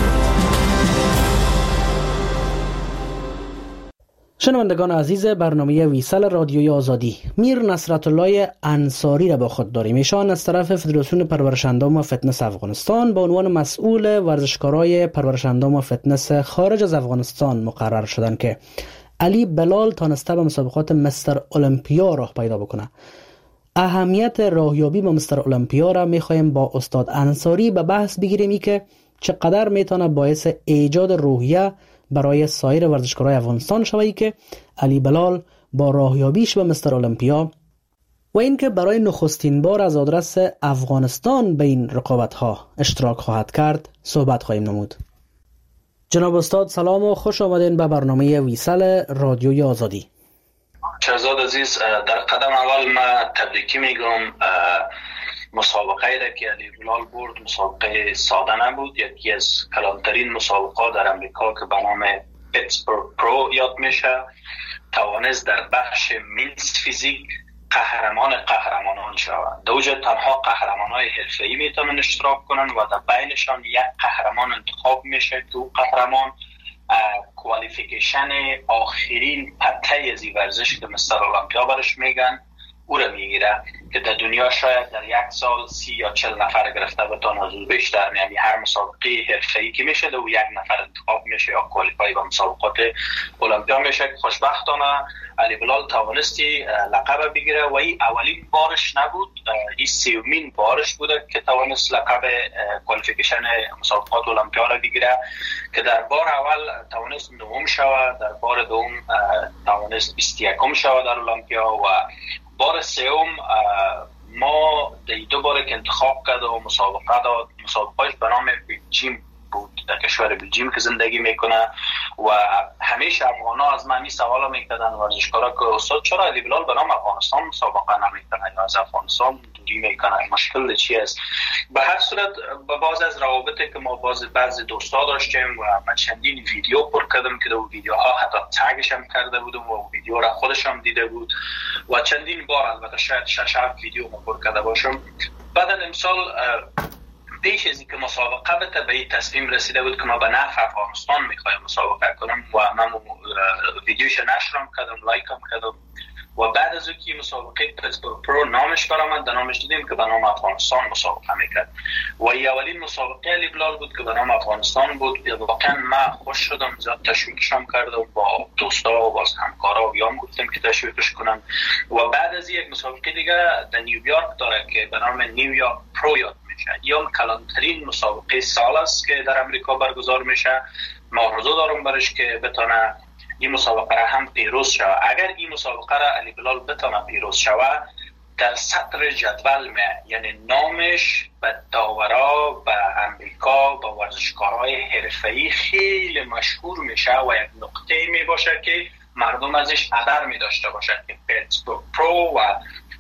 شنوندگان عزیز برنامه ویسل رادیوی آزادی، میر نصرت الله انصاری را با خود داریم. ایشان از طرف فدراسیون پرورش‌اندام و فتنس افغانستان به عنوان مسئول ورزشکارای پرورش‌اندام و فتنس خارج از افغانستان مقرر شدند که علی بلال تانسته به مسابقات مستر المپیا راه پیدا بکنه. اهمیت راهیابی به مستر المپیا را می‌خوایم با استاد انصاری به بحث بگیریم ای که چقدر میتونه باعث ایجاد روحیه برای سایر ورزشکارای افغانستان شوی که علی بلال با راهیابیش به مستر المپیا و اینکه برای نخستین بار از آدرس افغانستان به این رقابت‌ها اشتراک خواهد کرد صحبت خواهیم نمود. جناب استاد سلام و خوش آمدین به برنامه ویسل رادیوی آزادی. شهزاد عزیز، در قدم اول من تبریکی میگم. مسابقه ای که علی بلال برد مسابقه ساده نبود، یکی از کلانترین مسابقه در امریکا که به نام پیتسبورگ پرو یاد میشه. توانست در بخش مینس فیزیک قهرمان قهرمانان شود. در وجه تنها قهرمانای حرفه‌ای میتونن اشتراک کنن و در بینشان یک قهرمان انتخاب میشه. دو قهرمان کوالیفیکیشن آخرین پته از این ورزش که مستر المپیا برش میگن او را میگیره که در دنیا شاید در یک سال سی یا چل نفر گرفته بتان حضور بیشتر، یعنی هر مسابقه حرفه‌ای که میشه و یک نفر انتخاب میشه یا کوالیفای به مسابقات المپیا میشه. خوشبختانه علی بلال توانستی لقب بگیره و این اولین بارش نبود، این سومین بارش بوده که توانست لقب کوالیفیکیشن مسابقات المپیا را بگیره که در بار اول توانست نهم شود، در بار دوم توانست بیست و یکم شود در المپیا و بار سوم ما دو بار که انتخاب کرد و مسابقه داد. مسابقهش به نام بلژیم بود، در کشور بلژیم که زندگی میکنه و همیشه افغانا از من این سوال میکردن ورزشکارا که استاد چرا علی بلال به نام افغانستان مسابقه نمیکنه یا از افغانستان دوری میکنه، مشکل چی است؟ به هر صورت با باز از روابطی که ما باز بعضی دوستا داشتیم و من چندین ویدیو پر کردم که دو ویدیوها حتی تگش هم کرده بودم و ویدیو را خودشم دیده بود و چندین بار البته شاید شش هفت ویدیو ما پر کرده باشم. بعد از امسال پیش از اینکه مسابقه بته به این تصمیم رسیده بود که ما به نفع افغانستان میخوایم مسابقه کنم و من ویدیوش نشرم کردم، لایکم کردم و بعد از اینکه مسابقه پیتسبورگ پرو نامش برآمد در نامش دیدیم که به نام افغانستان مسابقه میکرد و این اولین مسابقه علی بلال بود که به نام افغانستان بود. واقعا من خوش شدم، زیاد تشویقشم کردم، با دوستا و با همکارا بیام گفتم که تشویقش کنم و بعد از یک مسابقه دیگه در نیویورک داره که به نام نیویورک پرو یاد میشه. یا کلانترین مسابقه سال است که در امریکا برگزار میشه. ما آرزو دارم برش که بتونه این مسابقه را هم پیروز شود. اگر این مسابقه را علی بلال بتونه پیروز شود در سطر جدول می، یعنی نامش به داورا به امریکا به ورزشکارهای حرفه‌ای خیلی مشهور میشه و یک نقطه می باشه که مردم ازش قدر می داشته باشه که پیتسبورگ پرو و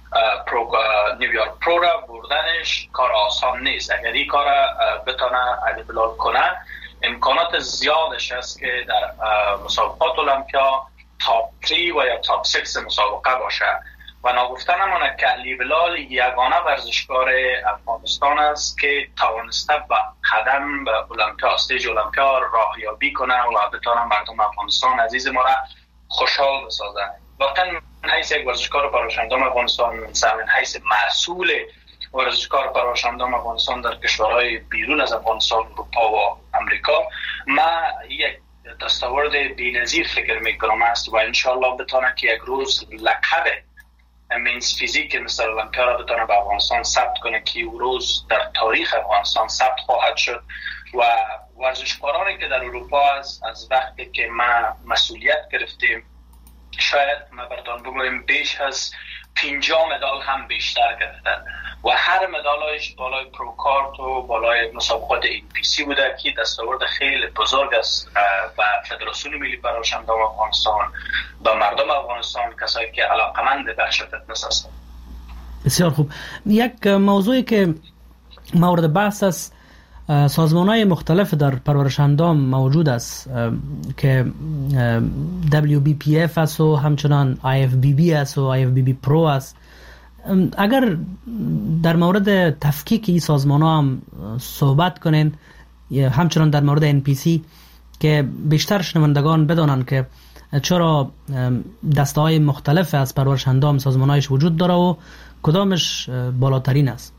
پرو نیویورک پرو را بردنش کار آسان نیست. اگر این کار بتونه علی بلال کنه امکانات زیادش است که در مسابقات المپیا تاپ سه و یا تاپ شش مسابقه باشه. و ناگفته نماند که علی بلال یگانه ورزشکار افغانستان است که توانسته به قدم به المپیا استیج المپیا راهیابی کنه و بتونه مردم افغانستان عزیز ما را خوشحال بسازه. واقعا من حیث یک ورزشکار پرآشندام افغانستان، من حیث مسئول ورزشکار پرآشندام افغانستان در کشورهای بیرون از افغانستان، اروپا و امریکا، من یک دستاورد بی‌نظیر فکر میکنم است و انشالله بتونه که یک روز لقب مینز فیزیک مستر المپیا را بتونه به افغانستان ثبت کنه که او روز در تاریخ افغانستان ثبت خواهد شد. و ورزشکارانی که در اروپا است از وقتی که ما مسئولیت گرفتیم شاید ما براتون بگویم بیش از پنجاه مدال هم بیشتر گرفتن و هر مدالش بالای پروکارت و بالای مسابقات این پی سی بوده که دستاورد خیلی بزرگ است و فدراسیون ملی پرآشندام افغانستان و مردم افغانستان، کسایی که علاقمند بخش فتنس هستند. بسیار خوب. یک موضوعی که مورد بحث است، سازمان‌های مختلف در پرورش اندام موجود است که دبلیو بی پی اف است و همچنان آی اف بی بی است و آی اف بی بی پرو است. اگر در مورد تفکیک این سازمان‌ها هم صحبت کنین، همچنان در مورد ان پی سی که بیشتر شنوندگان بدانند که چرا دسته‌های مختلف از پرورش اندام سازمان‌هایش وجود داره و کدامش بالاترین است.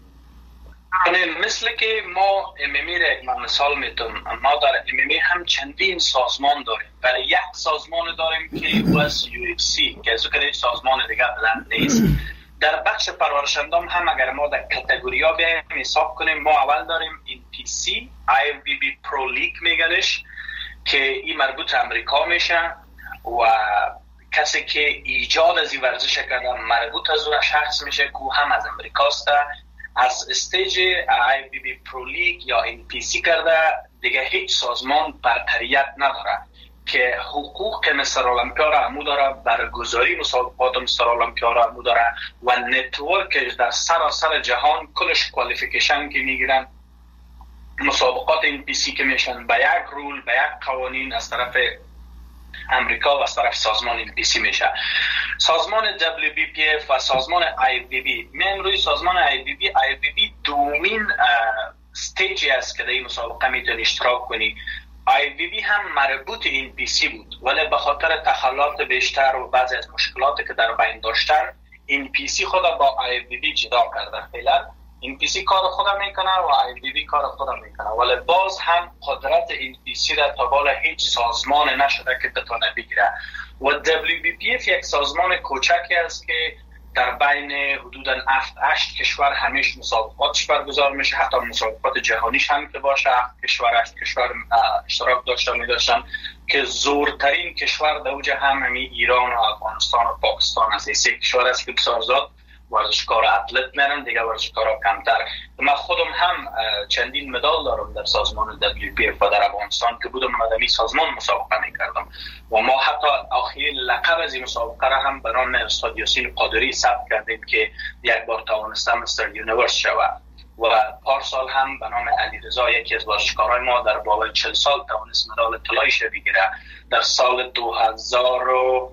مثل که ما ام ام ای را یک مثال میتونم، ما در ام ام ای هم چندین سازمان داریم، ولی یک سازمان داریم که واس یو اف سی که از که سازمان دیگه بلند نیست. در بخش پرورش اندام هم اگر ما در کاتگوری ها بیایم حساب کنیم، ما اول داریم این پی سی آی اف بی بی پرو لیگ میگنش که این مربوط امریکا میشه و کسی که ایجاد از این ورزش کرده مربوط از اون شخص میشه که هم از امریکاست. از استیج آی بی بی پرو لیگ یا این پی سی کرده دیگه هیچ سازمان برتریت نداره که حقوق مستر المپیا را همو داره، برگزاری مسابقات مستر المپیا را همو داره و نتورکش در سراسر جهان کلش کوالیفیکیشن که میگیرن مسابقات این پی سی که میشن به یک رول به یک قوانین از طرف امریکا و از طرف سازمان این پی سی میشه. سازمان دبلیو بی پی اف و سازمان آی بی بی، من روی سازمان آی بی بی آی بی بی دومین استیجی است که در این مسابقه میتونی اشتراک کنی. آی بی بی هم مربوط این پی سی بود ولی به خاطر تخلات بیشتر و بعضی از مشکلاتی که در بین داشتن این پی سی خود با آی بی بی جدا کرده. فعلا این پی سی کار خودم میکنه و آی بی بی کار خودم میکنه، ولی باز هم قدرت این پی سی را تا بالا هیچ سازمان نشده که بتونه بگیره. و دبلیو بی پی اف یک سازمان کوچکی است که در بین حدوداً هفت هشت کشور همیشه مسابقاتش برگزار میشه، حتی مسابقات جهانیش هم که باشه هفت کشور هشت کشور اشتراک داشته میداشتن که زورترین کشور در اوج هم همی ایران و افغانستان و پاکستان است. سه کشور است که بسیار زیاد ورزشکار اتلت میرن، دیگه ورزشکارا کمتر. من خودم هم چندین مدال دارم در سازمان دبلیو پی اف و در افغانستان که بودم مدنی سازمان مسابقه میکردم و ما حتی آخرین لقب از این مسابقه را هم به نام استاد یاسین قادری ثبت کردیم که یک بار توانسته مستر یونیورس شود و پارسال هم به نام علیرضا یکی از ورزشکارای ما در بالای چهل سال توانست مدال طلاییش بگیره. در سال دو هزار و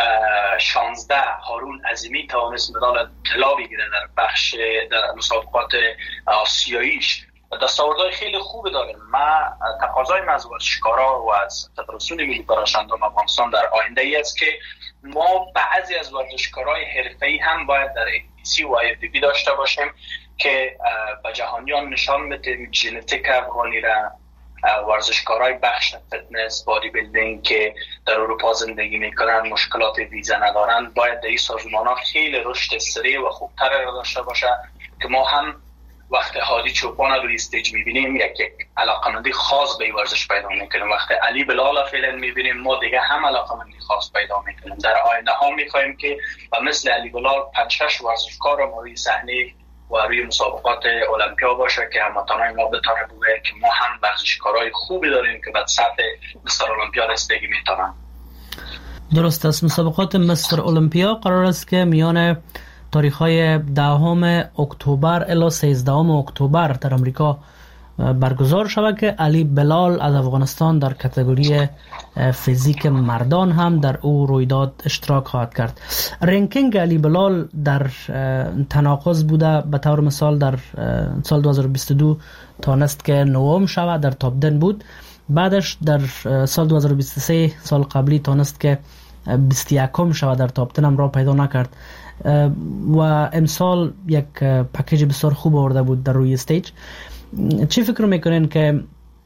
شانزده هارون عظیمی توانست مدال طلا بگیره در بخش در مسابقات آسیاییش و دستاوردهای خیلی خوب داره. ما تقاضای از ورزشکارا و از فدراسیون ملی پرآشندام افغانستان در آینده ای است که ما بعضی از ورزشکارای حرفه‌ای هم باید در ای پی سی و آی اف بی بی داشته باشیم که به جهانیان نشان بدیم ژنتیک افغانی را، ورزشکارای بخش فتنس بادی بیلدینگ که در اروپا زندگی میکنن مشکلات ویزا ندارن باید در این سازمان ها خیلی رشد سریع و خوبتر را داشته باشه که ما هم وقت هادی چوپان روی استیج میبینیم یک یک علاقمندی خاص به این ورزش پیدا میکنیم. وقت علی بلال فعلا میبینیم ما دیگه هم علاقمندی خاص پیدا میکنیم. در آینده ها میخوایم که و مثل علی بلال پنج شش ورزشکار رو روی صحنه و روی مسابقات المپیا باشه که هموطنان ما بتونه بگه که ما هم ورزشکارای خوبی داریم که به سطح مستر المپیا رسیدگی میتونن. درست است. مسابقات مستر المپیا قرار است که میان تاریخ‌های دهم اکتبر الی سیزدهم اکتبر در آمریکا برگزار شود که علی بلال از افغانستان در کاتگوری فیزیک مردان هم در او رویداد اشتراک خواهد کرد. رنکینگ علی بلال در تناقض بوده. به طور مثال در سال دو هزار و بیست و دو تانست که نوم شود، در تاپ ده بود. بعدش در سال دو هزار و بیست و سه سال قبلی تانست که بیست و یکم شود، در تاپ ده هم را پیدا نکرد و امسال یک پکیج بسیار خوب آورده بود در روی استیج. چی فکر میکنین که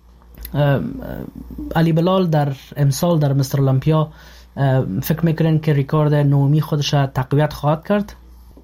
علی بلال در امسال در مستر المپیا فکر میکنین که ریکارد نومی خودش تقویت خواهد کرد؟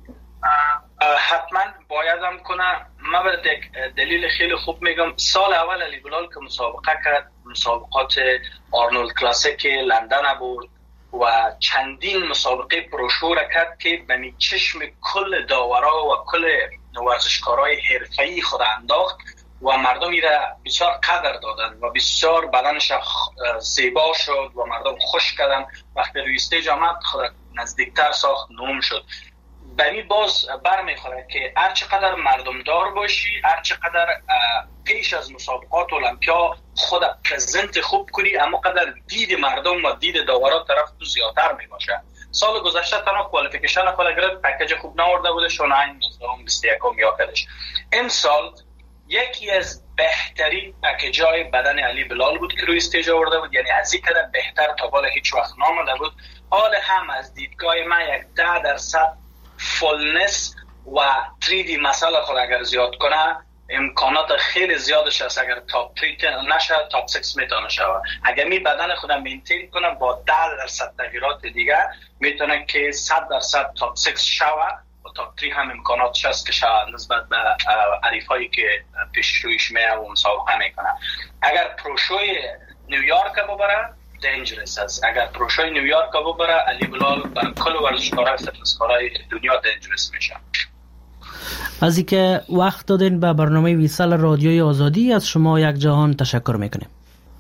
حتما بایدم کنه. من برای یک دلیل خیلی خوب میگم. سال اول علی بلال که مسابقه کرد، مسابقات آرنولد کلاسیک لندن برد و چندین مسابقه پروشور کرد که به چشم کل داورا و کل ورزشکارای حرفه‌ای خود انداخت و مردم را بسیار قدر دادن و بسیار بدنش زیبا شد و مردم خوش کردن. وقتی روی استیج آمد خود نزدیکتر ساخت، نوم شد. بنی باز برمیخوره که هر چقدر مردم دار باشی، هر چقدر پیش از مسابقات المپیا خود پرزنت خوب کنی، اما قدر دید مردم و دید داورا طرف تو زیادتر میباشه. سال گذشته تنها کوالیفیکیشن خود گرفت، پکیج خوب نورده بوده، شون این نزدهم بیست و یکم یا کدش. این سال یکی از بهترین پکیج‌های بدن علی بلال بود که روی استیج آورده بود، یعنی از این قدر بهتر تا بالا هیچ وقت نامده بود. حال هم از دیدگاه من یک ده درصد فولنس و تری دی مسئله خود اگر زیاد کنه امکانات خیلی زیادش هست. اگر تاپ سه نشه تاپ شش میتونه شود. اگر می بدن خودم مینتین کنه با ده درصد تغییرات دیگه میتونه که صد درصد تاپ شش شود و تاپ سه هم امکاناتش هست که شود نسبت به حریفایی که پیش رویش میه و مسابقه میکنه. اگر پروشوی نیویورک ببره دنجرس است. اگر پروشوی نیویورک ببره علی بلال بر کل ورزشکارای فتنسکارای دنیا دنجرس میشه. از اینکه وقت دادین به برنامه ویسال رادیوی آزادی از شما یک جهان تشکر میکنیم.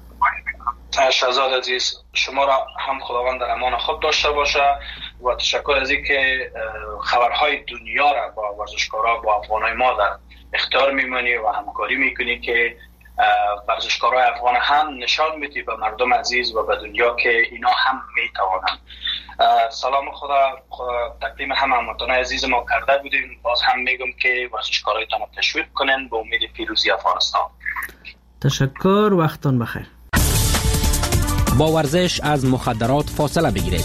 شهزاد عزیز، شما را هم خداوند در امان خود داشته باشه و تشکر از اینکه خبرهای دنیا را با ورزشکارا با افغانای ما در اختیار میمونی و همکاری میکنی که ورزشکارای افغان هم نشان میدی به مردم عزیز و به دنیا که اینا هم میتوانند. سلام خدا, خدا تقدیم همه هموطنان عزیز ما کرده بودیم. باز هم میگم که ورزشکارایتان تشویق کنن به امید پیروزی افغانستان. تشکر، وقتتان بخیر. با ورزش از مخدرات فاصله بگیرید.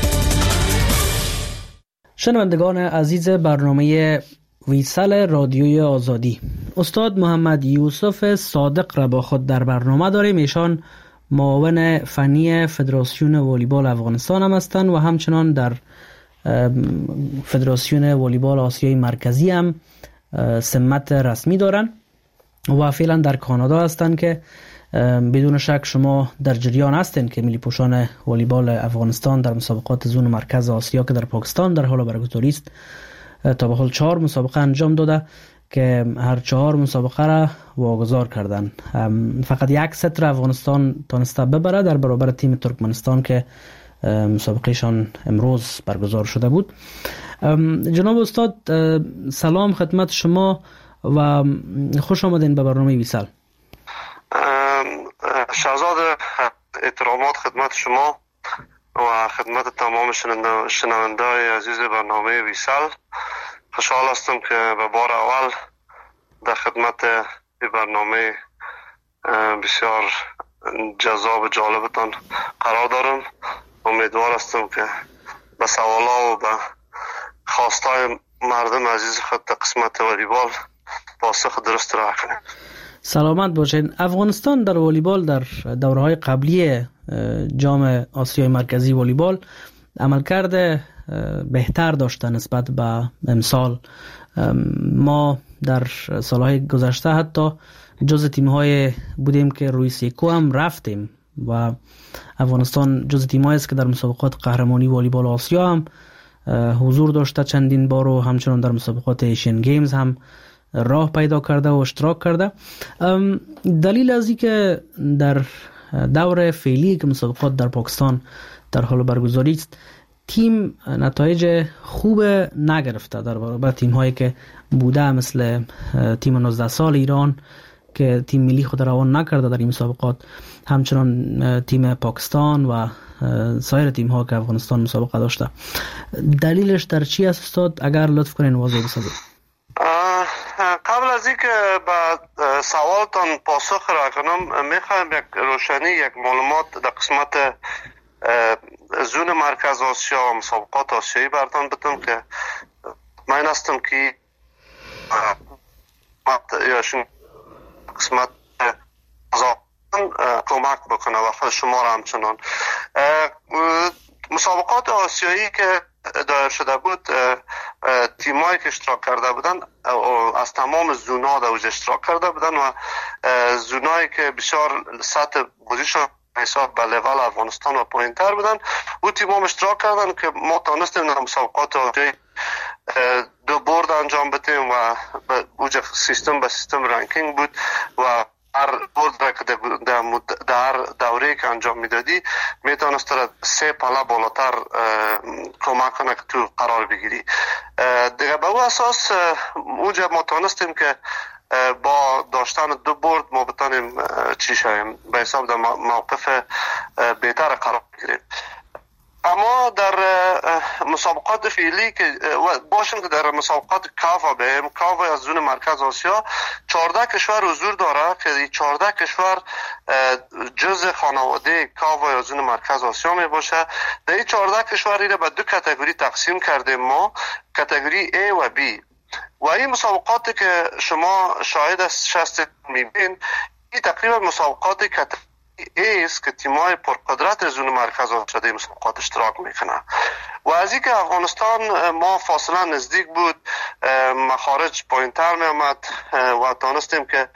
شنوندگان عزیز برنامه ویسال رادیوی آزادی، استاد محمد یوسف صادق را با خود در برنامه داریم. ایشان معاون فنی فدراسیون والیبال افغانستان هم هستند و همچنان در فدراسیون والیبال آسیای مرکزی هم سمت رسمی دارن و فعلا در کانادا هستند که بدون شک شما در جریان هستین که ملی پوشان والیبال افغانستان در مسابقات زون مرکز آسیا که در پاکستان در حال برگزاری است تا به حال چهار مسابقه انجام داده که هر چهار مسابقه را واگذار کردن. فقط یک ست را افغانستان تانسته ببره در برابر تیم ترکمنستان که مسابقهشان امروز برگزار شده بود. جناب استاد سلام خدمت شما و خوش آمدین به برنامه ویسال. شهزاد، احترامات خدمت شما و خدمت تمام شنونده عزیز برنامه ویسال. خوشحال هستم که به بار اول در خدمت برنامه بسیار جذاب و جالبتان قرار دارم. امیدوار هستم که به سوالا و به خواستای مردم عزیز خود در قسمت والیبال پاسخ درست را کنیم. سلامت باشین. افغانستان در والیبال در دوره‌های قبلی جام آسیای مرکزی والیبال عملکرد بهتر داشته نسبت به امسال. ما در سالهای گذشته حتی جز تیم‌های بودیم که روی سیکو هم رفتیم و افغانستان جز تیم‌هایی است که در مسابقات قهرمانی والیبال آسیا هم حضور داشته چندین بار و همچنان در مسابقات ایشین گیمز هم راه پیدا کرده و اشتراک کرده. دلیل از این که در دور فعلی که مسابقات در پاکستان در حال برگزاری است تیم نتایج خوب نگرفته در برابر تیم هایی که بوده، مثل تیم نوزده سال ایران که تیم ملی خود روان نکرده در این مسابقات، همچنان تیم پاکستان و سایر تیم ها که افغانستان مسابقه داشته. دلیلش در چی است استاد؟ اگر لطف کنین واضح بسازید. قبل از اینکه به سوالتان پاسخ را کنم، میخوایم یک روشنی، یک معلومات در قسمت زون مرکز آسیا و مسابقات آسیایی براتان بدم که من هستم که یاشون قسمت کمک بکنه و خود شما را همچنان. مسابقات آسیایی که دایر شده بود، تیمایی که اشتراک کرده بودن از تمام زونا در اوج اشتراک کرده بودن و زونایی که بسیار سطح بودیشان حساب به لول افغانستان و پایین تر بودن، او تیم‌ها اشتراک کردن که ما تانستیم در مسابقات آسیایی دو برد انجام بدیم و اوج سیستم به سیستم رنکینگ بود و هر برد را که در دوره که انجام میدادی میتونست را سه پله بالاتر کمک کنه که تو قرار بگیری. دیگه به او اساس اونجا ما تانستیم که با داشتن دو برد ما بتانیم چی شویم، به حساب در موقف بهتر قرار بگیریم. اما در مسابقات فعلی که باشیم که در مسابقات کاوا بیم، کاوا از زون مرکز آسیا چهارده کشور حضور داره که این چهارده کشور جزء خانواده کاوا یا زون مرکز آسیا می باشه. در این چهارده کشور را به دو کاتگوری تقسیم کردیم ما، کاتگوری A و B. و این مسابقاتی که شما شاهد هستید میبین، این تقریبا مسابقات کاتگوری ایست که تیمای پرقدرت زون مرکز آسیا مسابقات اشتراک میکنه. و از اینکه افغانستان ما فاصله نزدیک بود، مخارج پایینتر می آمد و تانستیم که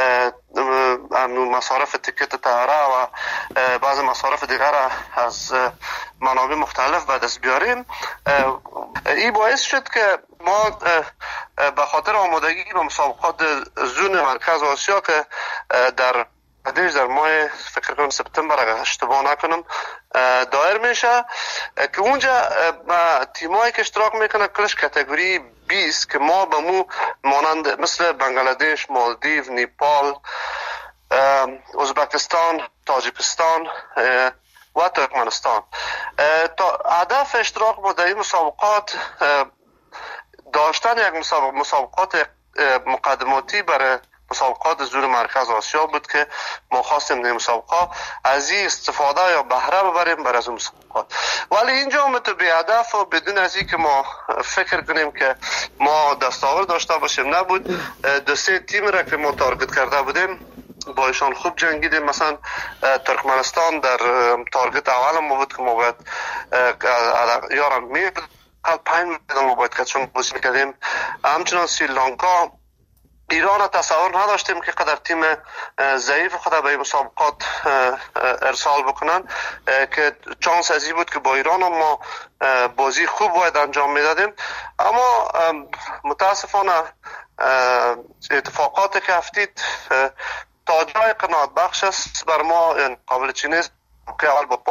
مصارف تیکت طیاره و بعض مصارف دیگر از منابع مختلف به دست بیاریم. این باعث شد که ما به خاطر آمادگی به مسابقات زون مرکز آسیا که در دیش در ماه فکر کنم سپتامبر اگر اشتباه نکنم دایر میشه، که اونجا تیمایی که اشتراک میکنه کلش کاتگوری بیست که ما به مو مانند مثل بنگلادش، مالدیو، نیپال، ازبکستان، تاجیکستان و ترکمنستان. تا هدف اشتراک ما در این مسابقات داشتن یک مسابقات مقدماتی برای مسابقات زون مرکز آسیا بود که ما خواستیم در مسابقات از این استفاده یا بهره ببریم برای از مسابقات. ولی اینجا آمد به هدف و بدون از این که ما فکر کنیم که ما دستاورد داشته باشیم نبود. دو سه تیم را که ما تارگت کرده بودیم با ایشان خوب جنگیدیم. مثلا ترکمنستان در تارگت اول ما بود که ما باید یارم می پنج میدان ما باید کچون بازی میکردیم. همچنان سریلانکا، ایران تصور نداشتیم که قدر تیم ضعیف خود به این مسابقات ارسال بکنن، که چانس ازی بود که با ایران ما بازی خوب باید انجام میدادیم. اما متاسفانه اتفاقات که افتید تا جای قناعت بخش است بر ما قابل چینیست که اول با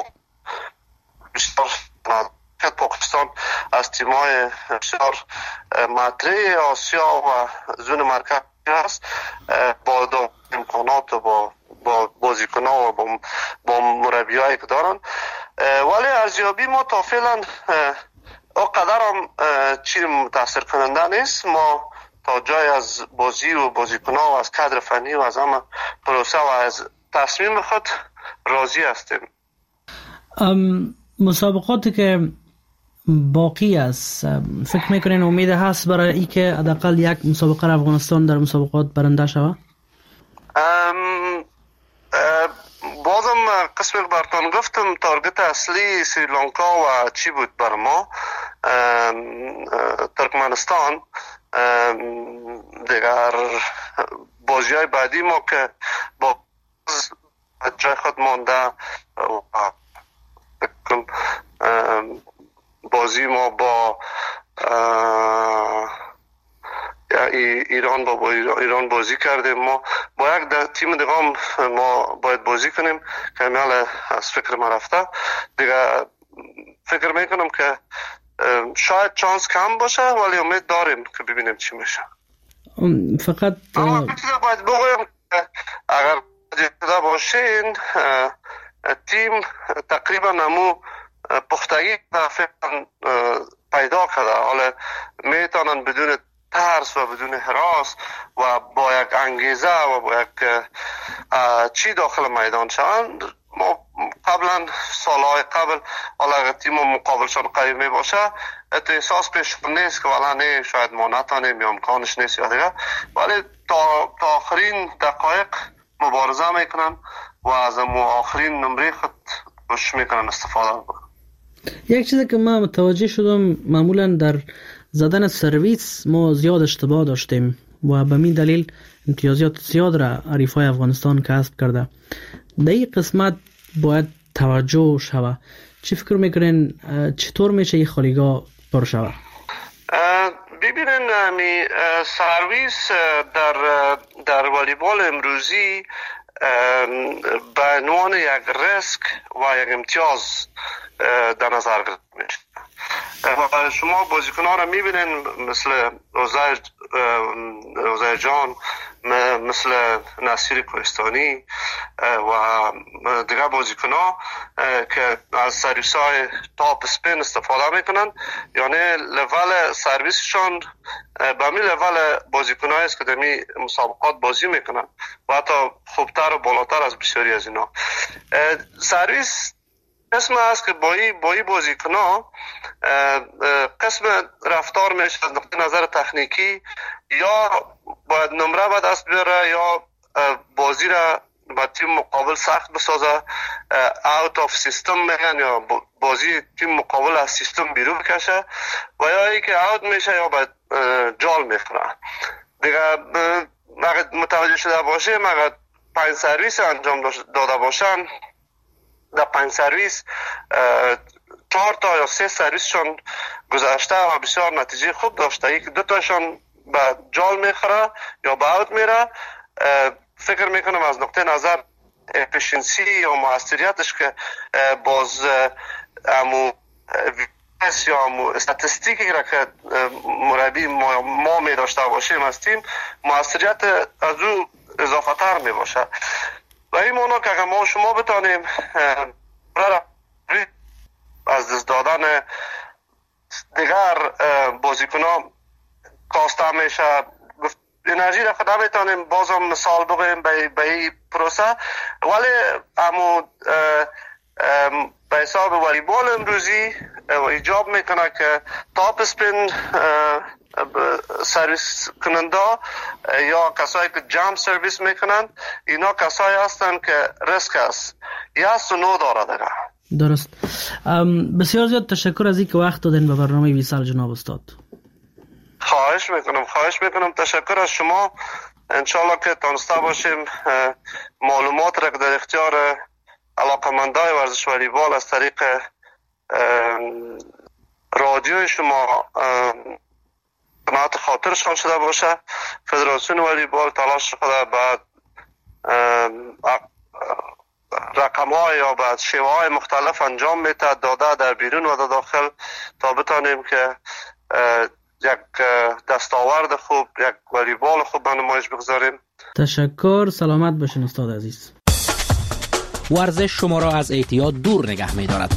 پاکستان از تیم‌های بسیار مطرح آسیا و زون مرکز است، با امکانات و با با بازیکن‌ها و با, با مربیایی که دارن. ولی ارزیابی ما تا فعلا اونقدر هم چیز متاثر کننده نیست. ما تا جای از بازی و بازیکن‌ها و از کادر فنی و از همه پروسه و از تصمیم خود راضی هستیم. مسابقاتی که باقی است، فکر میکنین امید هست برای ای که حداقل یک مسابقه افغانستان در مسابقات برنده شود؟ بازم قسم براتون گفتم تارگت اصلی سریلانکا و چی بود بر ما، ترکمنستان. دیگر بازی های بعدی ما که با جای خود مانده، بازی ما با ایران با, با ایران بازی کردیم. ما با یک تیم دیگه ما باید بازی کنیم که میال از فکر ما رفته. دیگه فکر میکنم که شاید چانس کم باشه ولی امید داریم که ببینیم چی میشه. فقط اما باید بگویم که اگر دیده باشین تیم تقریبا نمو پختگی فکر پیدا کرده، حالا میتونن بدون ترس و بدون حراس و با یک انگیزه و با یک چی داخل میدان شوند. ما قبلا سالهای قبل حالا اگر تیم مقابلشان قوی می باشه احساس پیش نیست که والا نه شاید ما نتانیم یا امکانش نیست یا دیگه، ولی تا, تا آخرین دقایق مبارزه میکنن و از آخرین نمره خود گوش میکنن استفاده میکنن. یک چیزی که ما متوجه شدم معمولا در زدن سرویس ما زیاد اشتباه داشتیم و به این دلیل امتیازات زیاد را حریفای افغانستان کسب کرده. در این قسمت باید توجه شوه. چی فکر میکنین چطور میشه این خالیگاه پر شوه؟ ببینین می سرویس در در والیبال امروزی به عنوان یک ریسک و یک امتیاز در نظر گرفته میشه. شما بازیکن‌ها را میبینین مثل عزیر جان، مثل نصیر کوهستانی و دیگر بازیکن‌ها که از سرویس‌های تاپ اسپین استفاده میکنن، یعنی لول سرویسشون به همین لول بازیکن‌هایی است که در این مسابقات بازی میکنن و حتی خوبتر و بالاتر از بسیاری از اینا. سرویس قسم است که با این با این بازیکن‌ها قسم رفتار میشه از نقطه نظر تکنیکی، یا باید نمره به دست بیاره یا بازی را با تیم مقابل سخت بسازه، اوت آف سیستم میگن، یا بازی تیم مقابل از سیستم بیرون بکشه، و یا ای که اوت میشه یا باید جال میخوره. دیگه متوجه شده باشه مگر پنج سرویس انجام داده باشن، در پنج سرویس چهار تا یا سه سرویسشون گذشته و بسیار نتیجه خوب داشته، یک دو تاشون به جال میخوره یا به اوت میره. فکر میکنم از نقطه نظر افیشنسی یا موثریتش که باز امو یا امو استاتستیکی را که مربی ما, ما می داشته باشیم از تیم، موثریت از او اضافه تر می باشه. و این مانا که اگر ما شما بتانیم از دست دادن دیگر بازیکن ها کاسته میشه، انرژی را خود نمیتونیم بازم مثال بگویم به این پروسه، ولی امو به حساب والیبال امروزی ایجاب میکنه که تاپ اسپین سرویس کننده یا کسایی که جام سرویس میکنن، اینا کسایی هستن که ریسک است یا سنو داره دیگه. درست. بسیار زیاد تشکر از اینکه وقت دادین به برنامه ویسال جناب استاد. خواهش میکنم خواهش میکنم تشکر از شما. انشالله که تانسته باشیم معلومات را که در اختیار علاقمندای ورزش والیبال از طریق رادیو شما قناعت خاطرشان شده باشه. فدراسیون والیبال تلاش شده بعد رقم های یا بعد شیوه های مختلف انجام میده داده در بیرون و در داخل تا بتانیم که یک دستاورد خوب، یک والیبال خوب به نمایش بگذاریم. تشکر. سلامت باشین استاد عزیز. ورزش شما را از اعتیاد دور نگه می دارد.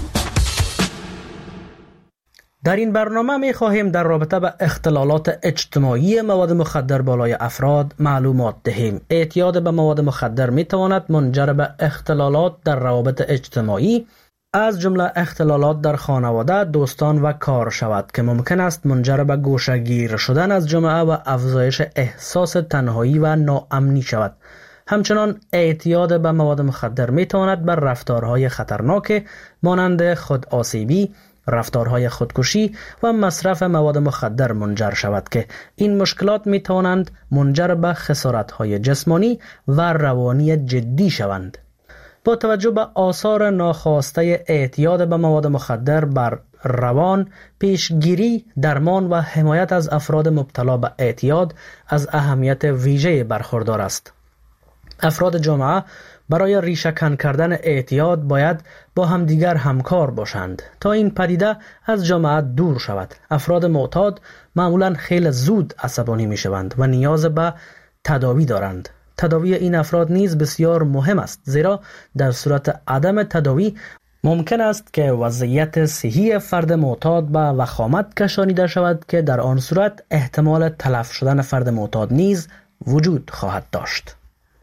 در این برنامه می خواهیم در رابطه با اختلالات اجتماعی مواد مخدر بالای افراد معلومات دهیم. اعتیاد به مواد مخدر می تواند منجر به اختلالات در روابط اجتماعی از جمله اختلالات در خانواده، دوستان و کار شود که ممکن است منجر به گوشه‌گیر شدن از جامعه و افزایش احساس تنهایی و ناامنی شود. همچنان اعتیاد به مواد مخدر می تواند بر رفتارهای خطرناک مانند خودآسیبی، رفتارهای خودکشی و مصرف مواد مخدر منجر شود که این مشکلات می توانند منجر به خسارت‌های جسمانی و روانی جدی شوند. با توجه به آثار ناخواسته اعتیاد به مواد مخدر بر روان، پیشگیری، درمان و حمایت از افراد مبتلا به اعتیاد از اهمیت ویژه برخوردار است. افراد جامعه برای ریشه‌کن کردن اعتیاد باید با همدیگر همکار باشند تا این پدیده از جامعه دور شود. افراد معتاد معمولاً خیلی زود عصبانی می شوند و نیاز به تداوی دارند. تداوی این افراد نیز بسیار مهم است، زیرا در صورت عدم تداوی ممکن است که وضعیت صحی فرد معتاد به وخامت کشانیده شود که در آن صورت احتمال تلف شدن فرد معتاد نیز وجود خواهد داشت.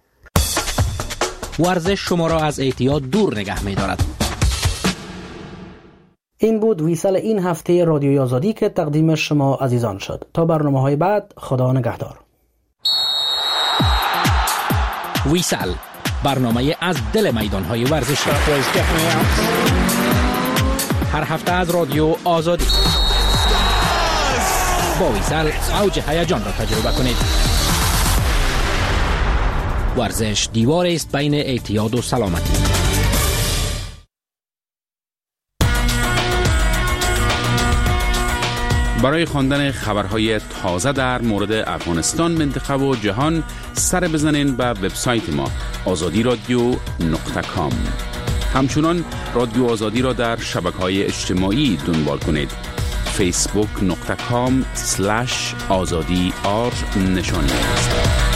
ورزش شما را از اعتیاد دور نگه می دارد. این بود ویسل این هفته رادیوی آزادی که تقدیم شما عزیزان شد. تا برنامه های بعد، خدا نگهدار. ویسل، برنامه از دل میدان های ورزشی، هر هفته از رادیو آزادی. با ویسل اوج هیجان را تجربه کنید. ورزش دیواری است بین اعتیاد و سلامتی. برای خواندن خبرهای تازه در مورد افغانستان، منطقه و جهان سر بزنین به وبسایت ما آزادی رادیو نقطه کام. همچنان رادیو آزادی را در شبکه‌های اجتماعی دنبال کنید. فیسبوک نقطه کام سلش آزادی آر نشانی است.